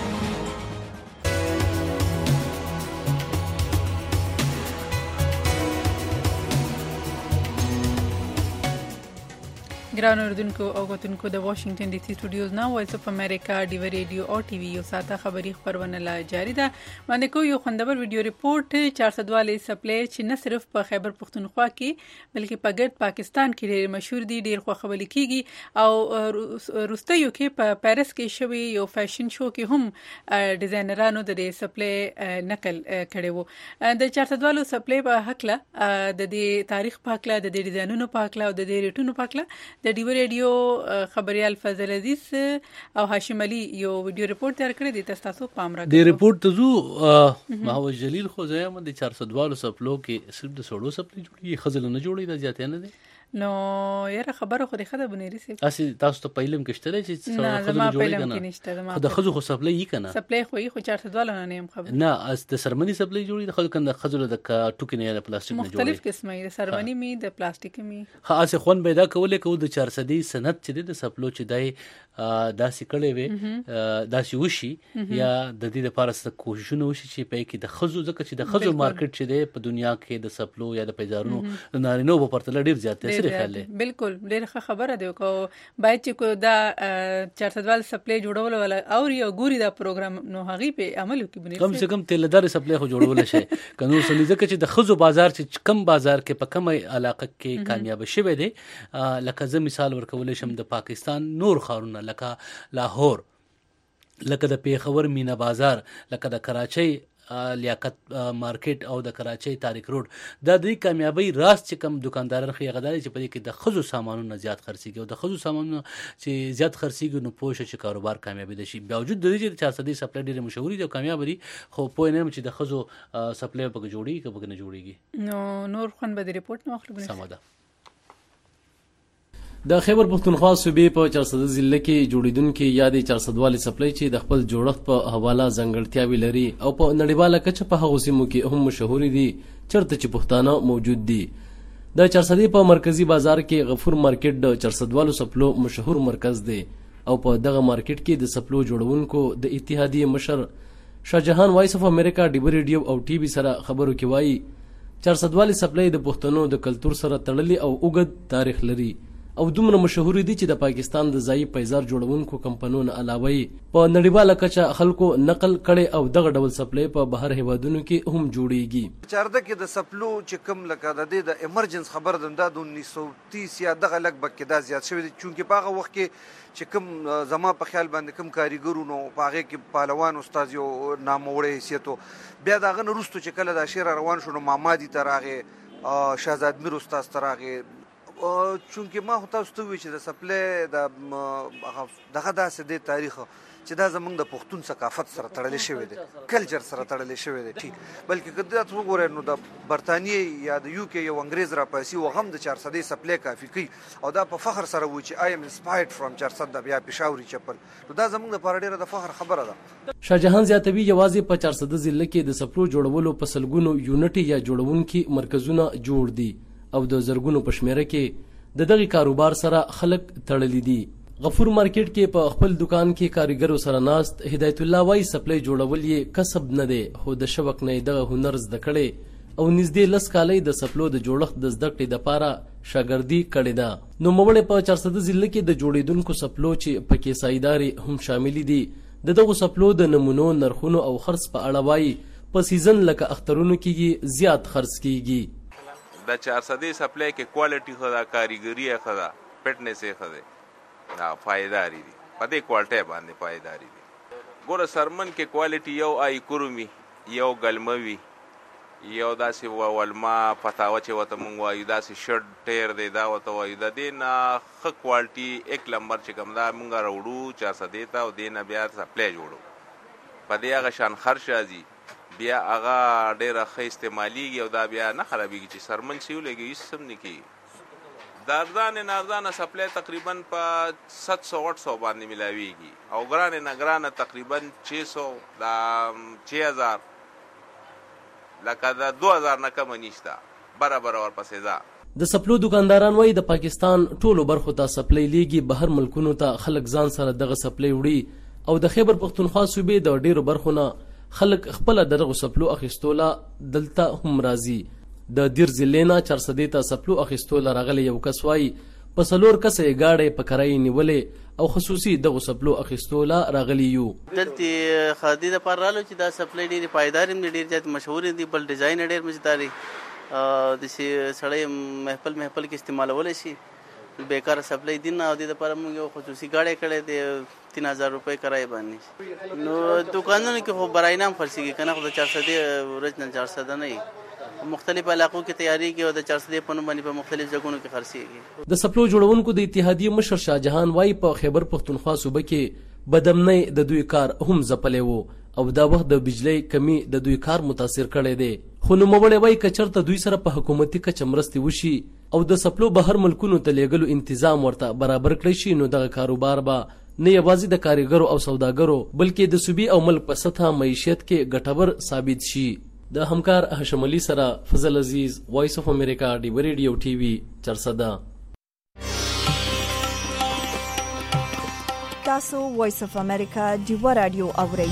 ګرانو اردوونکو او غوښتونکو د واشنگټن ډي سي سټوډیوز نه وایس اف امریکا ډیو ریډیو او ټي وی یو ساته خبري خبرونه لا جاری ده. باندې کو یو خوندور ویډیو ریپورت 400 سپلای چې نه صرف په خیبر پختونخوا کې بلکې په ګرد پاکستان کې ډېر مشهور دي، ډېر خوخولي کیږي او روستیو کې په پیرس کې شوی یو فیشن شو کې هم ډیزاینرانو د دې سپلای نقل کړي وو. د 400 سپلای په حق له د دې تاریخ په حق له د دې ډیزاینونو په حق له او د دې ریټونو په حق له د ډیو ریډیو خبريال فضل عزیز او هاشم علي یو ویډیو ریپورت تیار کړی دی، تاسو پام راکړئ. د ریپورت ته زو محمد جلیل خو زه هم د 400 سپلو کې صرف د سړو سپلې جوړي، خزل نه جوړي، د زیاتې نه دي. نو یاره خبره خو د خده بنيري سي اسی تاسو ته پهلم کې شته چې خزل جوړي کنه خو د خزو خو سپلې یې کنه سپلې خو 400 نه هم خبر نه از د سرمنی سپلې جوړي د خزو کنه خزل د ټوکی نه د پلاستیک نه جوړي مختلف قسمه د سرمنی می د پلاستیک می ها اسه خون پیدا کولې کو د 400 سند چې د سپلو چې دای داسې کړي وي داسې وشي یا د دې لپاره ست کوششونه وشي چې په کې د خزو ځکه چې د خزو مارکیټ چې دی په دنیا کې د سپلو یا د پیزارونو د نارینو په پرتله ډیر زیات دی. سره خاله بالکل ډیره خبره دی کو باید چې کو دا 400 سپلې جوړول ولا او یو ګوري دا پروګرام نو هغه په عمل کې بنې کم سے کم تیلدار سپلې خو جوړول شي کنو سلی ځکه چې د خزو بازار چې کم بازار کې په کومه علاقه کې کامیاب شوه دی. لکه زه مثال ورکول شم د پاکستان نور خارونه لکه لاهور، لکه د پیښور مینا بازار، لکه د کراچۍ لیاقت مارکیټ او د کراچۍ تاریخ روډ، د دې کامیابی راز چې کم دکانداران خو غداري چې په دې کې د خزو سامانونو زیات خرڅيږي او د خزو سامانونو چې زیات خرڅيږي نو پوه چې کاروبار کامیابی دي. باوجود د دې چې 400 سپلای ډېر مشهور دي او کامیاب دي، خو پوه نه چې د خزو سپلای په جوړي کې په نه جوړيږي. نو نور خون به د ریپورت نو اخلو سماده. د خیبر پختونخوا صوبې په 400 ضلع کې جوړیدونکو یادې 400 سپلای چې د خپل جوړښت په حواله ځنګړتیاوي لري او په نړیواله کچه په هغو سیمو کې هم مشهور دي چرته چې پښتانه موجود دي. د 400 په مرکزی بازار کې غفور مارکیټ د 400 سپلو مشهور مرکز دی او په دغه مارکیټ کې د سپلو جوړونکو د اتحادیه مشر شاهجهان وایس اف امریکا ډیو ریډیو او ټي وی سره خبرو کې وایي 400 سپلای د پښتنو د کلچر سره تړلي او اوږد تاریخ لري او دومره مشهور دي چې د پاکستان د ځای پیزار جوړونکو کمپنیونو علاوه په نړیواله کچه خلکو نقل کړي او دغه ډول سپلای په بهر هیوادونو کې هم جوړیږي. چارده کې د سپلو چې کوم لکه د دې د ایمرجنس خبر د 1930 یا دغه لګ بکې دا زیات شوی دي چونکه په هغه وخت کې چې کوم زما په خیال باندې کوم کاریګرونو په هغه کې پهلوان استاد یو ناموړی حیثیتو بیا دغه نورستو چې کله د شیر روان شو نو مامادي تراغه شهزاد میر استاد تراغه چونکه ما تاسو ته وی چې د سپلای د دغه داسې د تاریخ چې دا زمونږ د پښتون ثقافت سره تړلې شوی دی، کلچر سره تړلې شوی دی ټیک، بلکې کله تاسو وګورئ نو د برتانیې یا د یو کې یو انګریز را پاسي او هم د 400 سپلای کافي کوي او دا په فخر سره وی چې آی ایم انسپایرډ فرام 400 بیا پېښوري چپل، نو دا زمونږ لپاره ډیره د فخر خبره ده. شاهجهان زیاتوي یوازې په 400 ضلع کې د سپلو جوړولو په سلګونو یونټ یا جوړونکي مرکزونه جوړ دي او د زرګونو په شمیره کې د دغه کاروبار سره خلک تړلي دي. غفور مارکیټ کې په خپل دکان کې کاریګرو سره ناست هدایت الله وای سپلای جوړول یې کسب نه دی خو د شوق نه دغه هنر زده کړي او نږدې 10 کالۍ د سپلو د جوړښت د زده کړې لپاره شاګردي کړې ده. نو موږ په 400 ضلع کې د جوړیدونکو سپلو چې پکې سایداري هم شامل دي دغه سپلو د نمونو نرخونو او خرڅ په اړه وای په سیزن لکه اخترونو کې زیات خرڅ کیږي. د 400 سپلای کې کوالټي خدا کاریګری خدا فټنس خدا نا فائداري دي په دې کوالټي باندې فائداري دي. ګوره سرمن کې کوالټي یو آی کرومي یو ګلموي یو داسې ولما فتاوه چې ورته موږ وایو داسې شډ ټیر دی دا ورته وایو د دې نه ښه کوالټي 1 نمبر چې کوم دا موږ راوړو 400 ته او دې نه بیا سپلای جوړو په دې هغه شان خرچ راځي بیا هغه ډېره ښه استعمالیږي او دا بیا نه خرابېږي چې سرمن شي ولګي هېڅ هم نه کېږي د ارزانه سپلای تقریبا په 700-800 باندې ملاویږي او ګرانې نه ګرانه تقریبا 600 دا 6000 لکه د 2000 نه کم نشته برابر ورپسې ده د سپلو دکانداران وایي د پاکستان ټولو برخو ته سپلای لیږي بهر ملکونو ته خلک ځان سره دغه سپلای وړي او د خیبر پښتونخوا صوبې د ډیرو برخو نه خلک خپل دغه سپلو اخیستوله دلته هم راځي د دیر ضلع نه 400 ته سپلو اخیستوله راغلی یو کس وایي په 4 کسه یې ګاډۍ په کرایې نیولې او خصوصي دغه سپلو اخیستوله راغلی یو دلته خادي د پر رالو چې دا سپلای ډېر پایدار هم ډېر زیات مشهور دي بل ډیزاین ډېر مزداري د سړی محفل کې استعمالول شي بیکار سپلای دین او د پر موږ یو خصوصي ګاډۍ کړې دي 3000 روپۍ کرایې باندې نو دکانونو کې خو براینا خرڅيږي کنه خو د 400 ورځ نه 400 نه مختلف علاقو کې تیاری کې او د 400 په نوم باندې په مختلف ځایونو کې خرڅيږي د سپلو جوړونکو د اتحادیې مشر شاهجهان وای په خیبر پښتونخوا صوبه کې بدمنۍ د دوی کار هم ځپلې وو او دا وخت د بجلی کمی د دوی کار متاثر کړي دي خو نوموړی وای کچرته دوی سره په حکومتي کچ مرستې وشي او د سپلو بهر ملکونو ته لیږلو تنظیم ورته برابر کړی شي نو دغه کاروبار به نه یوازې د کاریګرو او سوداګرو بلکې د صوبې او ملک په سطح معیشت کې ګټور ثابت شي د همکار هاشم علي سره فضل عزیز وایس اف امریکا ډیو ریډیو ټي وي 400 تاسو وایس اف امریکا ډیو رادیو اورئ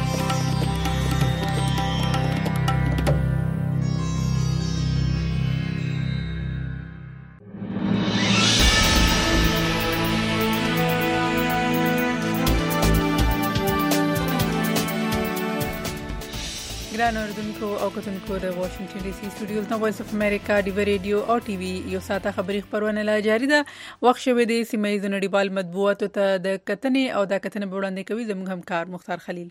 ګران اوردونکو او کتونکو د واشنگټن ډي سي سټوډیوز نو وایس اف امریکا ډیو ریډیو او ټي وي یو ساته خبري خبرونه لا جاری ده وخت شوه د سیمایي نړیوال مطبوعاتو ته د کتنې او د کتنې وړاندې کوي زموږ همکار مختار خلیل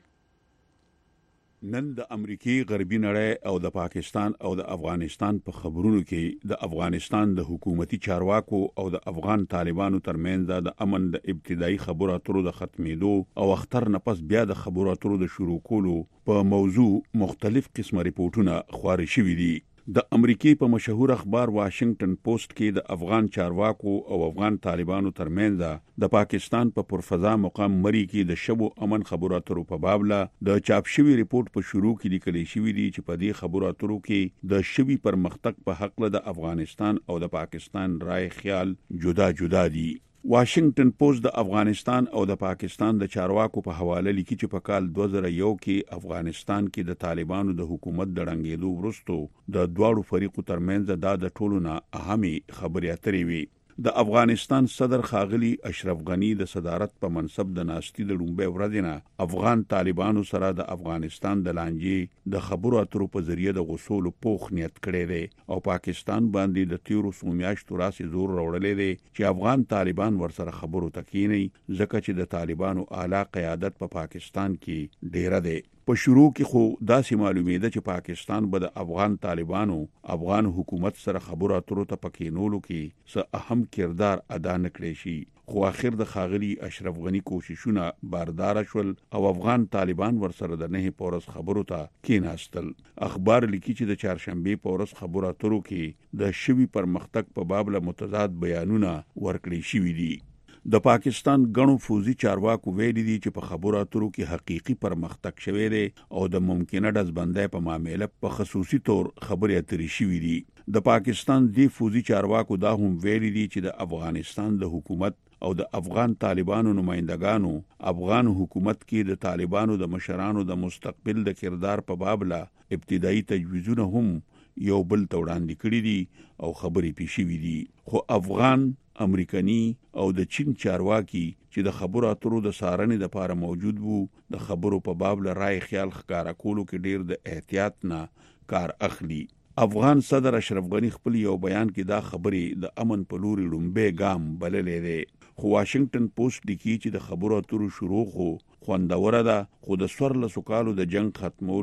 نن د امریکای غربي نړۍ او د پاکستان او د افغانستان په خبرونو کې د افغانستان د حکومتي چارواکو او د افغان طالبانو ترمنځ د امن د ابتدایي خبرو اترو د ختمېدو او اختر نه پس بیا د خبرو اترو د شروع کولو په موضوع مختلف قسمه ریپورتونه خپاره شوي دي د امریکای په مشهور اخبار واشنگټن پوسټ کې د افغان چارواکو او افغان طالبانو ترمنځ د پاکستان په پرفضا مقام مری کې د شبو امن خبرو اترو په باب د چاپ شوی ریپورت په شروع کې لیکل شوی دی چې په دې خبرو اترو کې د شوی پرمختګ په حق له د افغانستان او د پاکستان رائے خیال جدا جدا دي واشنگټن پوسټ د افغانستان او د پاکستان د چارواکو په حواله لیکي چې په کال 2001 کې افغانستان کې د طالبانو د حکومت د رنګېدو وروسته د دواړو فریقو ترمنځ د ټولو نه اهمي خبرې اترې وي د افغانستان صدر خاغلی اشرف غنی د صدارت په منصب د ناشتي د لومبه ورځ نه افغان طالبانو سره د افغانستان د لانجې د خبرو اترو په ذریعہ د غوسول پوخ نیت کړی دی او پاکستان باندې د تیرو سومیاشتو راسي زور راوړلې دی چې افغان طالبان ورسره خبرو تکینی ځکه چې د طالبانو اعلی قیادت په پاکستان کې ډیره دی په شروع کې خو داسې معلومیده چې پاکستان به د افغان طالبانو افغان حکومت سره خبرو اترو ته پکینولو کې څه اهم کردار ادا نکړي شي خو اخر د خاغلی اشرف غنی کوششونه باردار شول او افغان طالبان ورسره د نه پورس خبرو ته کېناستل اخبار لیکي چې د چهارشنبه پورس خبرو اترو کې د شوی پرمختګ په باب له متضاد بیانونه ورکړي شوی دي د پاکستان غنو فوزي چارواکو ویلي دي چې په خبرو اترو کې حقيقي پرمختګ شوی دی او د ممکنه دزبندۍ په معاملې په خصوصي تور خبرې اترې شوې دي د پاکستان دی فوزي چارواکو دا هم ویلي دي چې د افغانستان د حکومت او د افغان طالبانو نمائندگانو افغان حکومت کې د طالبانو د مشرانو د مستقبل د کردار په باب لا ابتدایي تجویزونه هم یو بل ته وړاندې کړي دي او خبرې پیښې دي خو افغان امریکایي او د چین چارواکي چې د خبرو اترو د سارنې د لپاره موجود وو د خبرو په باب له رائے خیال ښکارا کولو کې ډیر د احتیاط نه کار اخلي افغان صدر اشرف غنی خپل یو بیان کې دا خبرې د امن په لوري لومبه ګام بللې ده خو واشنگټن پوسټ لیکي چې د خبرو اترو شروع خو خوندوره ده خو د 14 کالو د جنگ ختمولو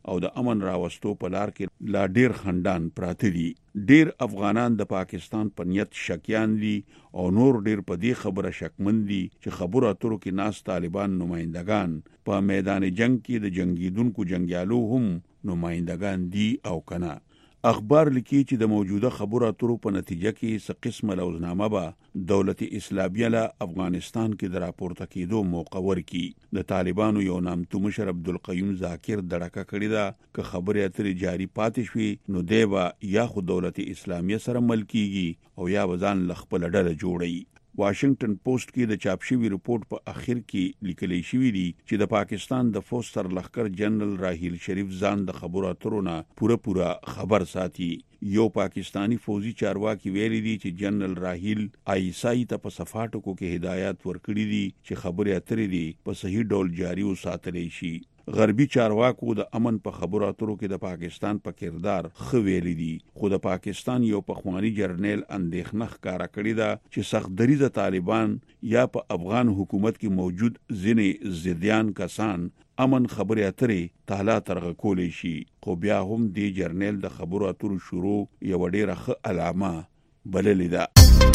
او د امن راوستو په لار کې لا ډیر خندان پراته دي. ډیر افغانان د پاکستان په نیت شکیان دي او نور ډیر په دې خبره شکمن دي چې خبرو اترو کې ناس طالبان نمائندگان په میدان جنگ کې د جنگیدونکو جنگیالو هم نمائندگان دي او کنه. اخبار لیکي چې د موجوده خبرو اترو په نتیجه کې څه قسمه لوزنامه به دولت اسلامیه له افغانستان کې د راپورته کېدو موقع ورکړي. د طالبانو یو نامتو مشر عبدالقیوم ذاکر دړکه کړې ده که خبرې اترې جاري پاتې شوي نو دی به یا خو دولت اسلامیه سره مل کېږي او یا به ځان له خپله ډله جوړوي. واشنگټن پوسټ کې د چاپ شوي رپورت په اخر کې لیکلی شوی دی چې د پاکستان د فوج سر لښکر جنرال راحیل شریف ځان د خبرو اترو نه پوره خبر ساتي. یو پاکستانی فوجي چارواکي ویلي دي چې جنرال راحیل آیسای ته په صفاټکو کې هدایت ورکړي دي چې خبرې اترې دي په صحیح ډول جاري وساتلی شي. غربي چارواکو د امن په خبرو اترو کې د پاکستان په کردار خو ویلي دي خو د پاکستان یو پخوانی جرنیل اندېښنه ښکارا کړې ده چې سخت دریځه طالبان یا په افغان حکومت کې موجود ځینې ضدیان کسان امن خبرې اترې تعالی ترغه کولی شي. خو بیا هم دی جرنیل د خبرو اترو شروع یو ډیره ښه علامه بللې ده.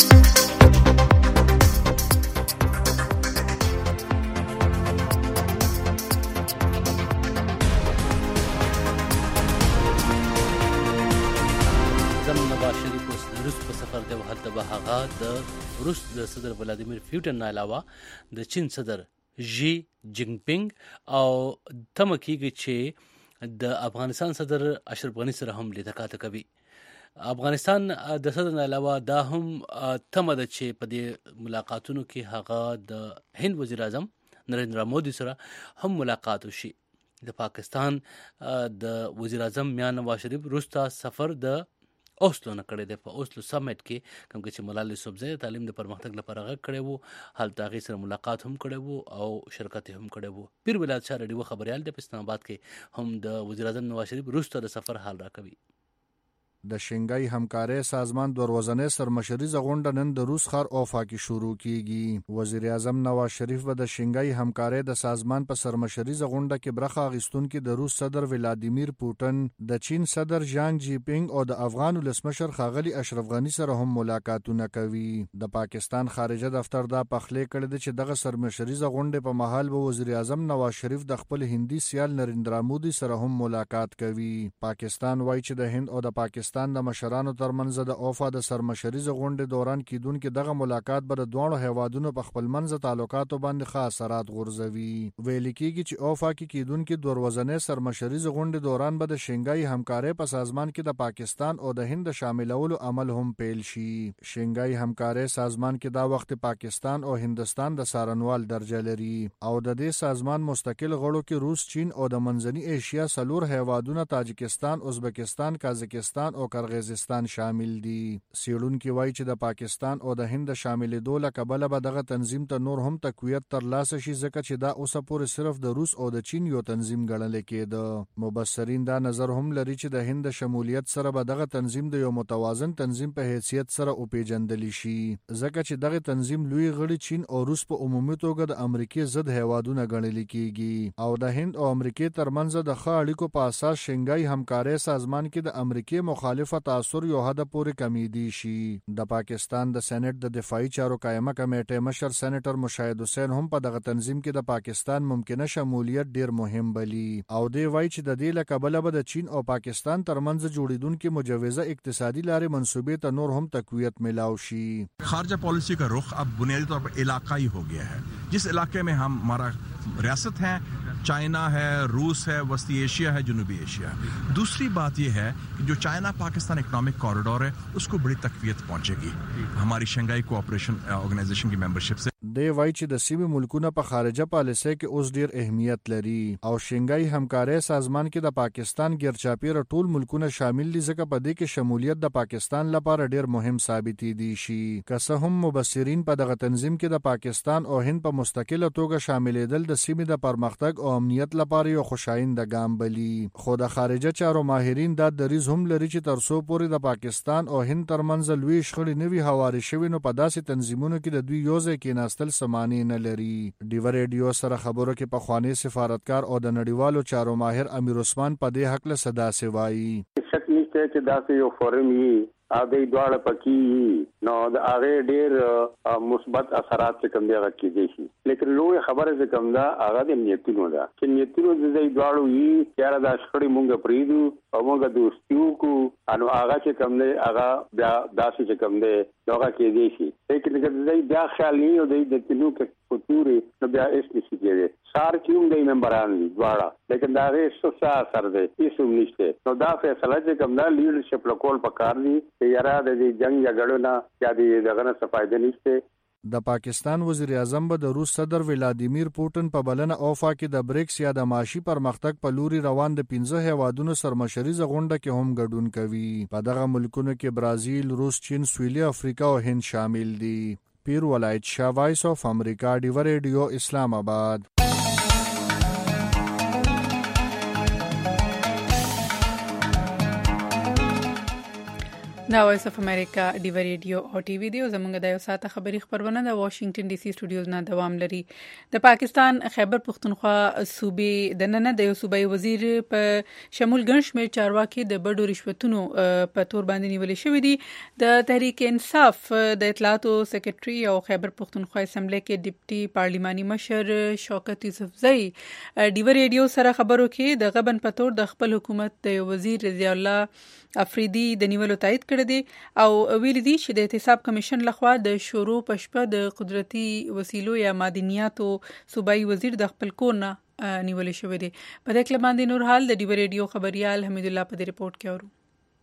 نواز شریف اوس د روس په سفر دی او هلته به هغه د روس د صدر ولادیمیر پوتین نه علاوه د چین صدر ژی جینګ پینګ او تمه کېږي چې د افغانستان صدر اشرف غني سره هم لیدکاته کوي. افغانستان د صدر نه علاوه دا هم تمه ده چې په دې ملاقاتونو کې هغه د هند وزیر اعظم نریندرا مودي سره هم ملاقات وشي. د پاکستان د وزیر اعظم میاں نواز شریف روس ته سفر د اوسلو نه کړی دی. په اوسلو سمیټ کې کوم چې ملال یوسفزی د تعلیم د پرمختګ لپاره غږ کړی وو هلته هغې سره ملاقات هم کړی وو او شرکت هم کړی وو. پیر ولایت شاه رډیو خبریال دی په اسلام آباد کې هم د وزیر اعظم نواز شریف روس ته د سفر حال راکوي. د شنګای همکارۍ سازمان د ورځنۍ سرمشریزه غونډه نن د روس ښار اوفا کې شروع کیږي. وزیر اعظم نواز شریف به د شنګای همکارۍ د سازمان په سرمشریزه غونډه کې برخه اخیستونکي د روس صدر ولادیمیر پوتین، د چین صدر ژانګ جی پینګ او د افغان ولسمشر ښاغلي اشرف غني سره هم ملاقاتونه کوي. د پاکستان خارجه دفتر دا پخلی کړی دی چې دغه سرمشریزه غونډې په مهال به وزیر اعظم نواز شریف د خپل هندي سیال نریندرا مودي سره هم ملاقات کوي. پاکستان وایي چې د هند او د پاکستان د مشرانو ترمنځ د اوفا د سرمشریزه غونډې دوران کیدونکو دغه ملاقات به د دوه هیوادونو په خپلمنځ تعلقاتو باندې ښه اثرات غورځوي. ویل کېږي چې اوفا کې کیدونکو د ورځنۍ سرمشریزه غونډې دوران به د شنګای همکارۍ په سازمان کې د پاکستان او د هند شاملولو عمل هم پیل شي. شنګای همکارۍ سازمان کې دا وخت پاکستان او هندستان د سارنوال درجه لري او د دې سازمان مستقل غړو کې روس، چین او د منځنۍ ایشیا څلور هیوادونه تاجکستان، ازبکستان، قازقستان او قرغیزستان شامل دي. سیړونکي وایي چې د پاکستان او د هند شاملېدو له کبله به دغه تنظیم ته نور هم تقویت ترلاسه شي ځکه چې دا اوسه پورې صرف د روس او د چین یو تنظیم ګڼل کېده. مبصرین دا نظر هم لري چې د هند شمولیت سره به دغه تنظیم د یو متوازن تنظیم په حیثیت سره وپیژندل شي ځکه چې دغه تنظیم لوی غړي چین او روس په عمومي توګه د امریکای ضد هیوادونه ګڼل کېږي او د هند او امریکای ترمنځ د ښه اړیکو په اساس شنګای همکارۍ سازمان کې د امریکای مخالفه تاثر یو حد پورې کمیدي شي. د پاکستان د سېنات د دفاعي چارو قائمه کمیټې مشر سېنیټر مشاهد حسین هم په دغه تنظیم کې د پاکستان ممکنه شمولیت ډیر مهم بلی او دی وایي چې د دې لکبله به د چین او پاکستان ترمنځ جوړیدونکو مجوزه اقتصادي لارې منصوبې ته نور هم تقویت ملاو شي. خارجہ پالیسی کا رخ اب بنیادی طور پر علاقائی ہو گیا ہے. جس علاقے میں ہمارا ریاست ہے، چائنا ہے، روس ہے، وسطی ایشیا ہے، جنوبی ایشیا ہے. دوسری بات یہ ہے کہ جو چائنا پاکستان اکنامک کوریڈور ہے اس کو بڑی تقویت پہنچے گی ہماری شنگھائی کوآپریشن آرگنائزیشن کی ممبرشپ سے. دی وایي چې د سیمې ملکونه په خارجه پالیسۍ کې اوس ډیر اهمیت لري او شنګای همکارۍ سازمان کې د پاکستان ګرچاپیره ټول ملکونه شامل دي ځکه په دې کې شمولیت د پاکستان لپاره ډیر مهم ثابتې دي شي. که څه هم مبصرین په دغه تنظیم کې د پاکستان او هند په مستقله توګه شاملېدل د سیمې د پرمختګ او امنیت لپاره یو خوشایند ګام بلی، خو د خارجه چارو ماهرین دا دریځ هم لري چې تر څو پورې د پاکستان او هند ترمنځ لوی شخړې نه وي هوارې شوي نو په داسې تنظیمونو کې د دوی یو ځای کېناستل کتل سمانی نه لري. ډیو ریډیو سره خبرو کې پخوانی سفارتکار او د نړیوالو چارو ماهر امیر عثمان په دې حق له صدا سوایي. شک نشته چې دا یو فورم یي هغه دواړه پکې نو د هغه ډېر مثبت اثرات څخه کوم دی راکېږي شي لیکن لوی خبره څه کوم دا هغه د نیتونو دا چې نیتونو د دې دواړو یي چې دا شخړې مونږ پریدو او مونږ دوستیو کو انو هغه چې کوم دی هغه بیا داسې چې کوم دی هغه کېږي شي لیکن د دې بیا خیال نه او د تینو کې فطوري نو بیا هیڅ نشي کېږي سار کیوم دی ممبران دي دواړه لیکن دا هیڅ څه اثر دی هیڅ نشته نو دا فیصله چې کوم دا لیډرشپ لکول پکار دي یاره د جنگ جګړو نه یا دغه نه څه فائدہ نشته. د پاکستان وزیر اعظم به د روس صدر ولادیمیر پوتین په بلنه اوفا کې د بریکس یا د معاشي پرمختګ په لوري روان د 15 هیوادونو سرمشریزه غونډه کې هم ګډون کوي. په دغه ملکونو کې برازیل، روس، چین، سویلي افریقا او هند شامل دي. پیر ولایت شاه، وایس اف امریکا، ډیو ریډیو، اسلام آباد. دا وایس اف امریکا ډیو ریډیو او ټي وي دی او زمونږ د یو ساعته خبري خبرونه د واشنگټن ډي سي سټوډیوز نه دوام لري. د پاکستان خیبر پختونخوا صوبې د نن د یو صوبایي وزیر په شمول ګڼ شمېر چارواکي د بډو رشوتونو په تور باندې نیولې شوې دي. د تحریک انصاف د اطلاعاتو سیکریټري او خیبر پختونخوا اسمبلی کې ډیپټي پارلیماني مشر شوکت یوسفزئی ډیو ریډیو سره خبرو کې د غبن په تور د خپل حکومت د وزیر رضی الله افریدي د نیولو تایید کړی دی او ویل دي چې د احتساب کمیشن لخوا د شورو پشپه د قدرتي وسیلو یا معدنیاتو صوبایي وزیر د خپل کور نه نیولې شوې دي. په دې کې باندې نور حال د ډیو ریډیو خبريال حمید الله په دې رپورت کې اورو.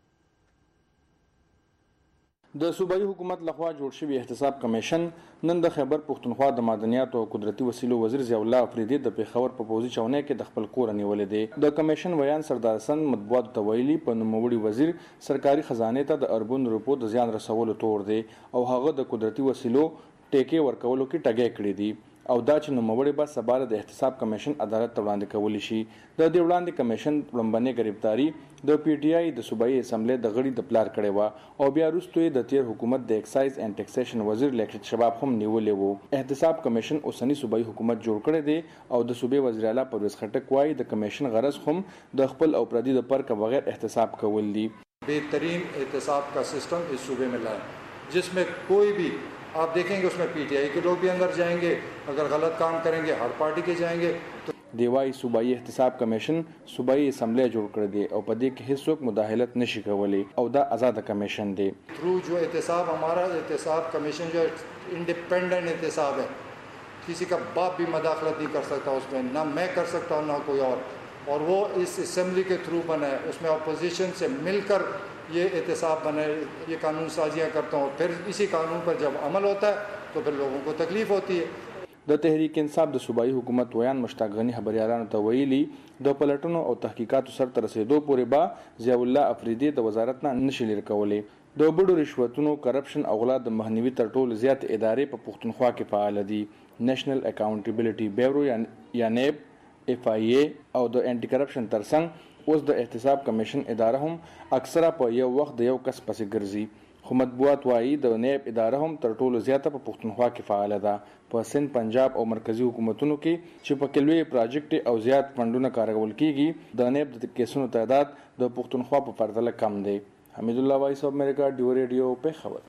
د صوبایي حکومت لخوا جوړ شوی احتساب کمیشن نن د خیبر پختونخوا د معدنیاتو او قدرتي وسیلو وزیر ضیاء الله افریدي د پیښور په پوزي چونې کې د خپل کور نیولې دي. د کمیشن ویان سردار حسن مطبوعات تویلی په نوموړي وزیر سرکاري خزانه ته د اربون روپو د زیان رسولو تور دی او هغه د قدرتي وسیلو ټیکې ورکولو کې ټګي کړې دي او دا چې نوموړي به سبا د احتساب کمیشن عدالت ته وړاندې کولی شي. د دې وړاندې کمیشن لومبنې گرفتاری د پی ټی آی د صوبایي اسمبلی د غړي د پلار کړي و او بیا وروسته د تیر حکومت د ایکسایز اینڈ ټیکسیشن وزیر لیکشت شباب هم نیولې وو. احتساب کمیشن اوسنی صوبایي حکومت جوړ کړی دی او د صوبې وزیر اعلی پرویز خټک وايي د کمیشن غرض هم د خپل او پردي د پرک بغیر احتساب کول دي. بهترین احتساب کا سسٹم اس صوبے میں لائیں جس میں کوئی بھی آپ دیکھیں گے اس میں پی ٹی آئی کے لوگ بھی اندر جائیں گے اگر غلط کام کریں گے ہر پارٹی کے جائیں گے. دیوای صوبایي احتساب کمیشن صوبایي اسمبلی جوړ کړی دی او په دې کې هیڅوک مداخلت نشي کولی او دا آزاد کمیشن دی. تھرو جو احتساب ہمارا احتساب کمیشن جو انڈیپینڈنٹ احتساب ہے کسی کا باپ بھی مداخلت نہیں کر سکتا اس میں نہ میں کر سکتا ہوں نہ کوئی اور وہ اس اسمبلی کے تھرو بنا ہے اس میں اپوزیشن سے مل کر یہ احتساب بنے یہ قانون سازیاں کرتا ہوں پھر اسی قانون پر جب عمل ہوتا ہے تو پھر لوگوں کو تکلیف ہوتی ہے. د تحریک انصاف د صوبایي حکومت ویان مشتاق غنی خبريالانو ته ویلي د پلټنو او تحقیقاتو سره تر رسیدو پورې با ضیاء الله افریدي د وزارت نه نشي لري کولای. د بډو رشوتونو کرپشن او غلا د مخنیوي تر ټولو زیات ادارې په پښتونخوا کې فعال دي. نېشنل اکاونټیبلټي بیورو یا نیب، اف آی ای او د انټي کرپشن ترڅنګ اوس د احتساب کمیشن اداره هم اکثره په یو وخت د یو کس پسې ګرځي. خو مطبوعات وايي د نیب اداره هم تر ټولو زیاته په پښتونخوا کې فعال ده. په سند، پنجاب او مرکزی حکومتونو کې چې په کلوي پروجیکټ او زیات فندونه کارول کیږي د نیب د کیسونو تعداد د پښتونخوا په پرتله کم دی. حمید الله، وایس اف امریکا، ډیو ریډیو، پیښور.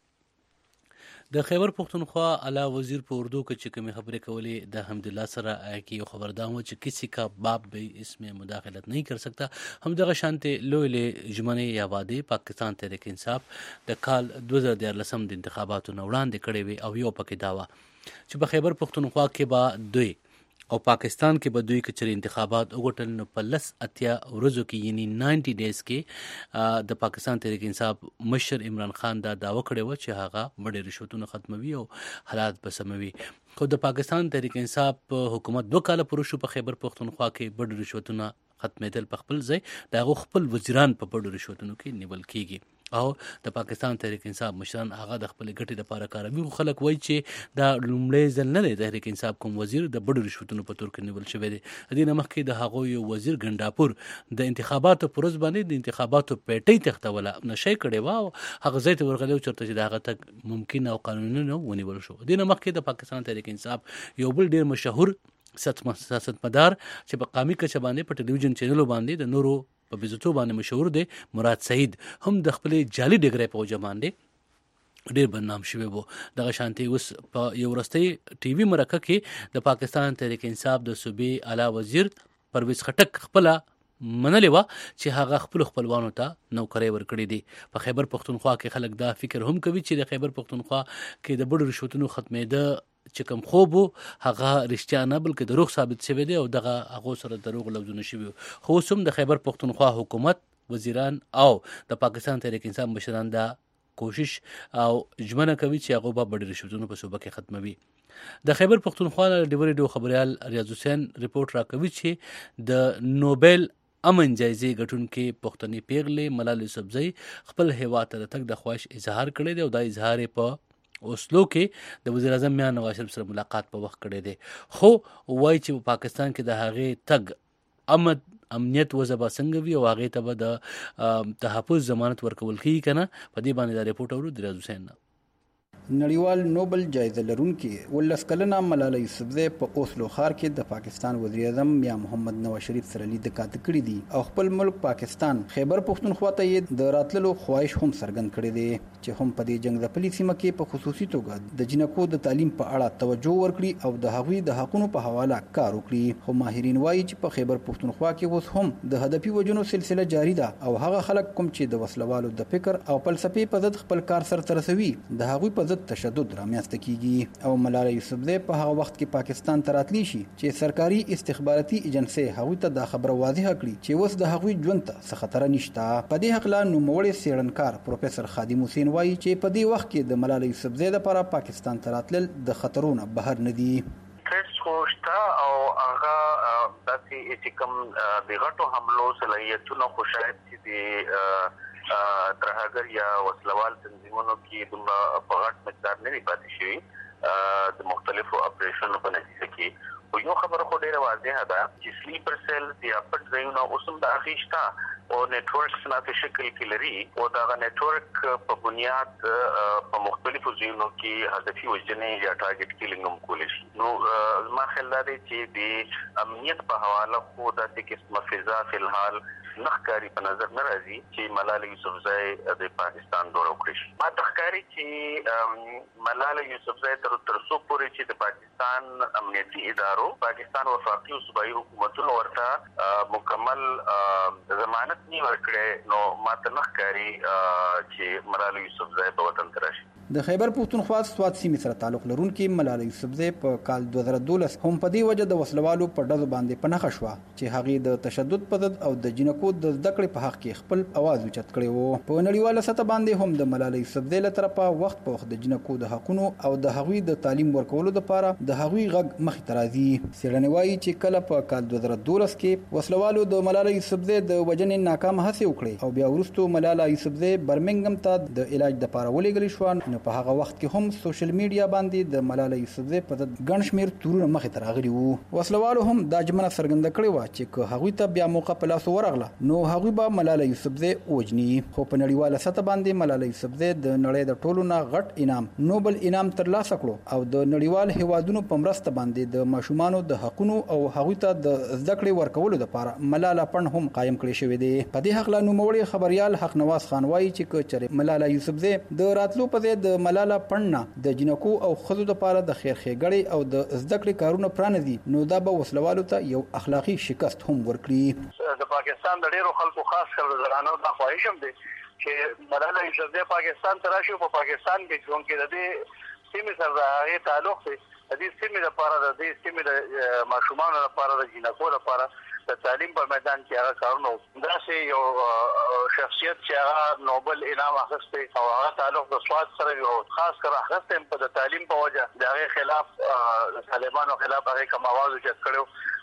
د خیبر پختونخوا اعلی وزیر په اردو کې چې کومې خبرې کولې د حمد الله سره کی یو خبردار و چې کسی کا باپ بھی اس میں مداخلت نہیں کر سکتا. هم دغه شانته لوی جمعنی یا وادي پاکستان تحریک انصاف د کال 2013 د انتخاباتو نه وړاندې کړې وي او یو پکې داوا چې په خیبر پختونخوا کې به دوی او پاکستان کې به دوی کچري انتخابات وګټل نو په لس اتیا ورځو کې یعنی 90 ډیز کې د پاکستان تحریک انصاف مشر عمران خان دا داوا کړی و چې هغه وړي رشوتونه ختموي او حالات به سموي. خو د پاکستان تحریک انصاف حکومت 2 کال پورې شو په خیبر پختونخوا کې وړي رشوتونه ختمېدل په خپل ځای د خپل وزیران په وړي رشوتونو کې نیول کیږي او د پاکستان تحریک انصاف مشران هغه د خپل ګټې لپاره کاروي. خلک وایي چې دا لومړی ځل نه دی تحریک انصاف کوم وزیر د بډو رشوتونو په تور کې نیول شوی دی. دې نه مخکې د هغو یو وزیر ګنډاپور د انتخاباتو پر ورځ باندې د انتخاباتو پیټۍ تختوله نشي کړې وه او هغه ځای ته ورغلی چېرته چې د هغه تګ ممکن او قانوني نه ونیول شو. دې نه مخکې د پاکستان تحریک انصاف یو بل ډېر مشهور سیاستمدار چې په قامي کچه باندې په ټلویزیون چینلو باندې د نورو په بېزتو باندې مشهور دی مراد سعید هم د خپلې جعلي ډګرۍ په وجه باندې ډېر بدنام شوی و. دغه شانتي اوس په یو وروستۍ ټي وي مرکه کې د پاکستان تحریک انصاف د صوبې اعلی وزیر پرویز خټک خپله منلې وه چې هغه خپلو خپلوانو ته نوکرۍ ورکړې دي. په خیبر پښتونخوا کې خلک دا فکر هم کوي چې د خیبر پښتونخوا کې د بډو رشوتونو ختمېده چې کوم خوب هغه رښتیا نه بلکې دروغ ثابت شوی دی او دغه هغو سره دروغ لفظونه شوي. خو اوس هم د خیبر پښتونخوا حکومت وزیران او د پاکستان تحریک انصاف مشران دا کوشش او ژمنه کوي چې هغه به بډې رشوتونو په صوبه کې ختموي. د خیبر پښتونخوا ډیوري ډیو خبريال ریاض حسین ریپورت راکوي چې د نوبل امن جایزې ګټونکې پښتنې پیغلې ملالۍ یوسفزۍ خپل هیواد ته د تګ د خواهش اظهار کړی دی او دا اظهار یې په اوسلو کې د وزیر اعظم میاں نواز شریف سره ملاقات په وخت کړی دی. خو وایي چې په پاکستان کې د هغې تګ امنیت وضع به څنګه وي او هغې ته به د تحفظ ضمانت ورکول کېږي که نه. په دې باندې دا ریپورټ اورو د ریاض حسین نه. نړیوال نوبل جایزه لرونکي 19 کلنه ملالۍ یوسفزۍ په اوسلو ښار کې د پاکستان وزیر اعظم میاں محمد نواز شریف سره لید کاته کړي دي او خپل ملک پاکستان خیبر پښتونخوا ته یې د راتللو خواهش هم څرګند کړی دی چې هم په دې جنگ ځپلې سیمه کې په خصوصي توګه د جنکو د تعلیم په اړه توجه ورکړي او د هغوی د حقونو په حواله کار وکړي. خو ماهرین وایي چې په خیبر پښتونخوا کې اوس هم د هدفي وجنو سلسله جاری ده او هغه خلک کوم چې د وسلوالو د فکر او فلسفې په ضد خپل کار سرته رسوي د هغوی په ضد تشدد رامنځته کیږي. او ملالۍ یوسفزۍ په هغه وخت کې پاکستان ته راتلی شي چې سرکاري استخباراتي ایجنسۍ هغوی ته دا خبره واضحه کړي چې اوس د هغوی ژوند ته څه خطر نشته. په دې هکله نوموړی څېړنکار پروفیسور خادم حسین وایي چې په دې وخت کې د ملالۍ یوسفزۍ لپاره پاکستان ته راتلل د خطرونو بهر نه دي. ترس خوشتا او هغه داسې چې کوم د غټو حملو صلاحیتونه خو شاید چې د ترهګر یا وسلوال تنظیمونو کې دومره په غټ مقدار نه وي پاتې شوي د مختلفو اپریشنونو په نتیجه کې. خو یو خبره خو ډېره واضحه ده چې سلیپر سیلز یا پټ ځایونه اوس هم د هغې شته او نیټورک په شکل کې لري او دغه نیټورک په بنیاد په مختلفو ځایونو کې هدفي وژنې یا ټارګټ کیلینګ هم کولی شي. نو زما خیال دا دی چې د امنیت په حواله خو داسې قسمه فضا فلحال نه ښکاري په نظر نه راځي چې ملالۍ یوسفزۍ د پاکستان دوره وکړي شي. ما ته ښکاري چې ملالۍ یوسفزۍ تر څو پورې چې د پاکستان امنیتي ادارو پاکستان وفاقي او صوبایي حکومتونو ورته مکمل ضمانت نه ورکړي نو ما ته نه ښکاري چې ملالۍ یوسفزۍ به وطن ته راشي. د خیبر پښتونخوا سوات سیمې سره تعلق لرونکي ملالۍ یوسفزۍ په کال 2012 هم په دې وجه د وسلوالو په ډزو باندې په نښه شوه چې هغې د تشدد په ضد او د جنکو د زده کړې په حق کې خپل اواز اوچت کړی و. په نړیواله سطح باندې هم د ملالۍ یوسفزۍ له طرفه وخت په وخت د جنکو د حقونو او د هغوی د تعلیم ورکولو لپاره د هغوی غږ مخې ته راځي. څېړنې وایي چې کله په کال 2012 کې وسلوالو د ملالۍ یوسفزۍ د وژنې ناکامه هڅې وکړې او بیا وروستو ملالۍ یوسفزۍ برمنګم ته د علاج دپاره ولېږلې شوه نو په هغه وخت کې هم سوشل میډیا باندې د ملالۍ یوسفزۍ په ضد ګڼ شمېر تورونه مخې ته راغلي وو. وسلوالو هم دا ژمنه څرګنده کړې وه چې که هغوی ته بیا موقع په لاسو ورغله نو هغوی به ملالۍ یوسفزۍ ووژني. خو په نړیواله سطح باندې ملالۍ یوسفزۍ د نړۍ د ټولو نه غټ انعام نوبل انعام ترلاسه کړو او د نړیوال هیوادونو په مرسته باندې د ماشومانو د حقونو او هغوی ته د زده کړې ورکولو لپاره ملاله پڼ هم قایم کړی شوی دی. په دې هکله نوموړی خبریال حق نواز خان وایي چې که چېرې ملالۍ یوسفزۍ د راتلو په ځای د ملاله پڼ نه د جنکو او ښځو لپاره د خیر ښېګړې او د زده کړې کارونه پرانیزي نو دا به وسلوالو ته یو اخلاقي شکست هم ورکړي. د پاکستان د ډېرو خلکو خاص کر د زنانو دا خواهش هم دی چې ملالۍ یوسفزۍ پاکستان ته راشي او په پاکستان کې چونکې د دې سیمې سره د هغې تعلق دی د دې سیمې لپاره د دې سیمې د ماشومانو لپاره د جنکو لپاره د تعلیم په میدان کې هغه کارونه داسې یو شخصیت چې هغه نوبل انعام اخیستی او هغه تعلق د سوات سره یو خاص کر اخیستی په د تعلیم په وجه د هغې خلاف د طالبانو خلاف هغې کوم اواز اوچت کړی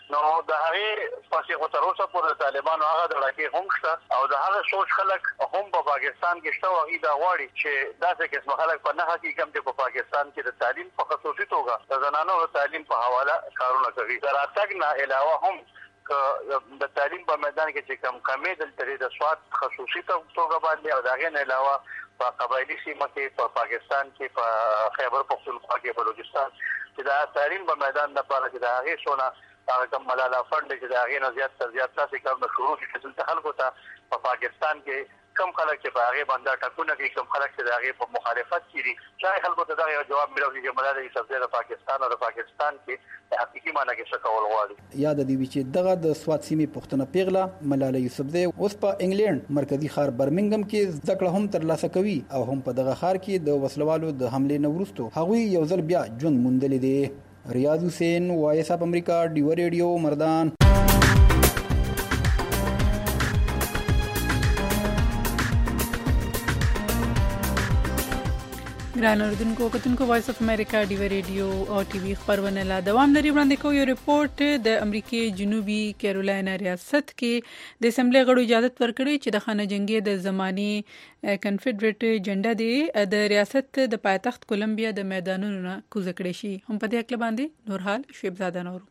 نو د هغه پاسې خو تر اوسه پورې طالبانو هغه دړه هم شته او د هغه سوچ خلک هم په پاکستان کې شته او دا غواړي چې داسې قسم خلک په نه حقیقت کې په پاکستان کې د تعلیم په خصوصي توګه د زنانو تعلیم په حواله کارونه کوي. ترڅنګ نه علاوه هم د تعلیم په میدان کې چې کم کمې د سواد خصوصي توګه باندې او دغه نه علاوه په قبایلی سیمه کې په پاکستان کې په خیبر پختونخوا کې بلوچستان چې دا تعلیم په میدان لپاره چې دا هغه شونه هغه کوم ملاله فند چې دا هغه نه زیات تاسو کوم شروع چې څه خلکو ته په پاکستان کې کم خلک چې په هغه باندې ټاکونه کوي کم خلک چې دا هغه په مخالفت کوي چې خلکو ته دا جواب ملوي چې ملاله یوسفزۍ د پاکستان او د پاکستان کې حقيقي معنی کې څه کول غواړي. یاد دی چې دغه د سواد سیمې پښتنه پیغله ملاله یوسفزۍ اوس په انګلند مرکزی ښار برمنګم کې زده کړه هم ترلاسه کوي او هم په دغه ښار کې د وسلوالو د حمله نه وروسته هغوی یو ځل بیا ژوند موندلی دی. ریاض حسین وایس اف امریکا ډیو ریډیو مردان. ګران اوردونکو کتونکو وایس اف امریکا ډیو ریډیو او ټي وي خبرونه لا دوام لري. وړاندې کوو یو ریپورت د امریکای جنوبي کیرولاینا ریاست کې د اسمبلی غړو اجازه ورکړي چې د خانه جنگي د زماني کنفدریټ جنډا دی د ریاست د پایتخت کولمبیا د میدانونو کوزه کړی شي. هم په دې اکل باندې نورحال شیبزاده نور.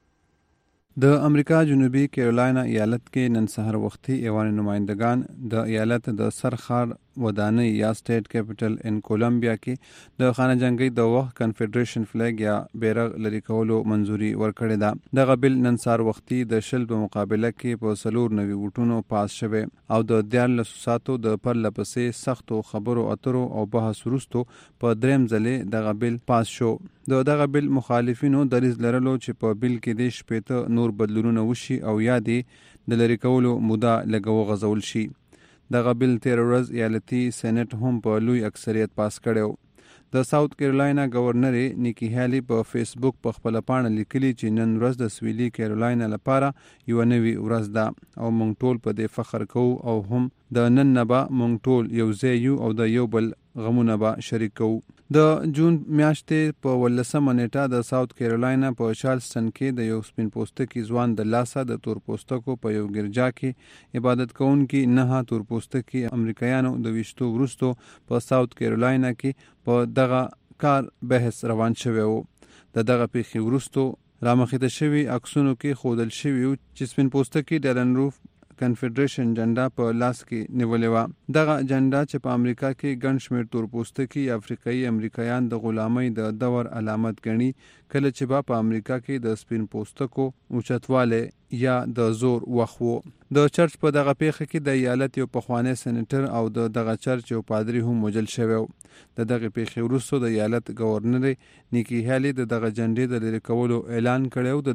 د امریکا جنوبي کیرولاینا ایالت کې نن سحر وختي ایوان نمائندگان د ایالت د سرخار ودانۍ یا سټیټ کیپټل ان کولمبیا کې د خانه جنگي د وخت کنفدریشن فلیګ یا بیرغ لري کولو منځوري ورکړې ده. دغه بل نن سحر وختي د شل په مقابله کې په 94 ووټونو پاس شوه او د 14 ساعتو د پرله پسې سختو خبرو اترو او بحث وروسته په دریم ځلې دغه بل پاس شو. دغه بل مخالفینو دریځ لرلو چې په بل کې د شپېته نور بدلونونه وشي او یادې د لري کولو موده لګو غزول شي. دغه بل 13 ورځ ایالتي سېنات هم په لوی اکثریت پاس کړو. د ساوث کیرولاینا گورنر نیکی هیلی په فیسبوک په خپل پاڼه لیکلي چې نن ورځ د سویلي کیرولاینا لپاره یو نوی ورځ ده او موږ ټول په دې فخر کوو او هم د نن نه به موږ ټول یو ځای یو او د یو بل غمونه به شریک کوو. د جون میاشتې په 18 نیټه د ساوث کیرولاینا په چارلسټن کې د یو سپین پوستکي ځوان د لاسه د تور پوستکو په یو ګرجا کې عبادت کوونکي 9 تور پوستکي امریکایانو د وشتو ورستو په ساوث کیرولاینا کې په دغه کار بحث روان شوی وو. دغه پیښې ورستو رامخته شوی عکسونو کې خودل شوی چې سپین پوستکي ډالن روف کنفدریشن جنډا په لاس کې نیولې و. دغه جنډا چې په امریکا کې ګڼ شمېر تور پوستکي افریقایي امریکایان د غلامۍ د دور علامت ګڼي کله چې په امریکا کې د سپین پوستکو اوچتواله یا د زور وخو. د چرچ په دغه پیښه کې د ایالت یو پخوانی سېنیټر او دغه چرچ یو پادری هم وژل شوی. دغه پیښې وروسته د ایالت گورنر نیکی هیلی دغه جنډې د لري کولو اعلان کړو.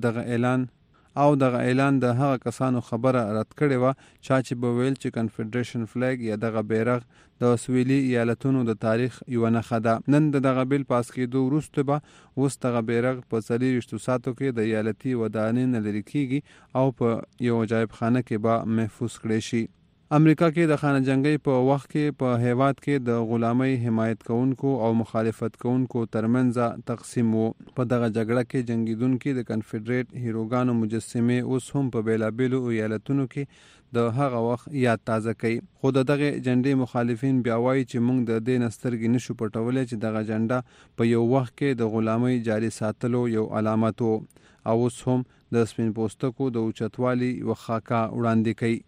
دغه اعلان د هغه کسانو خبره رد کړې و چې به ویل چې کنفدریشن فلیګ یا دغه بیرغ د سویلي ایالتونو د تاریخ یو نښه ده. نن دغه بیل پاس کېدو وروسته به اوس دغه بیرغ په 40 ساعتو کې د ایالتي ودانۍ نه لرې کیږي او په یو عجایب خانه کې به محفوظ کړی شي. امریکا کې د خانه جنگي په وخت کې په هیواد کې د غلامۍ حمایت کوونکو او مخالفت کوونکو ترمنځ تقسیم وو. په دغه جګړه کې جنگیدونکو د کنفدریټ هیروګانو مجسمه اوس هم په بیلابیلو ایالتونو کې د هغه وخت یاد تازه کوي. خو دغه جنډې مخالفین بیا وایي چې موږ د دې نسترګې نشو پټولای چې دغه جنډه په یو وخت کې د غلامۍ جاري ساتلو یو علامت وو او اوس هم د سپین پوستکو د اوچتوالي وخاکه وړاندې کوي.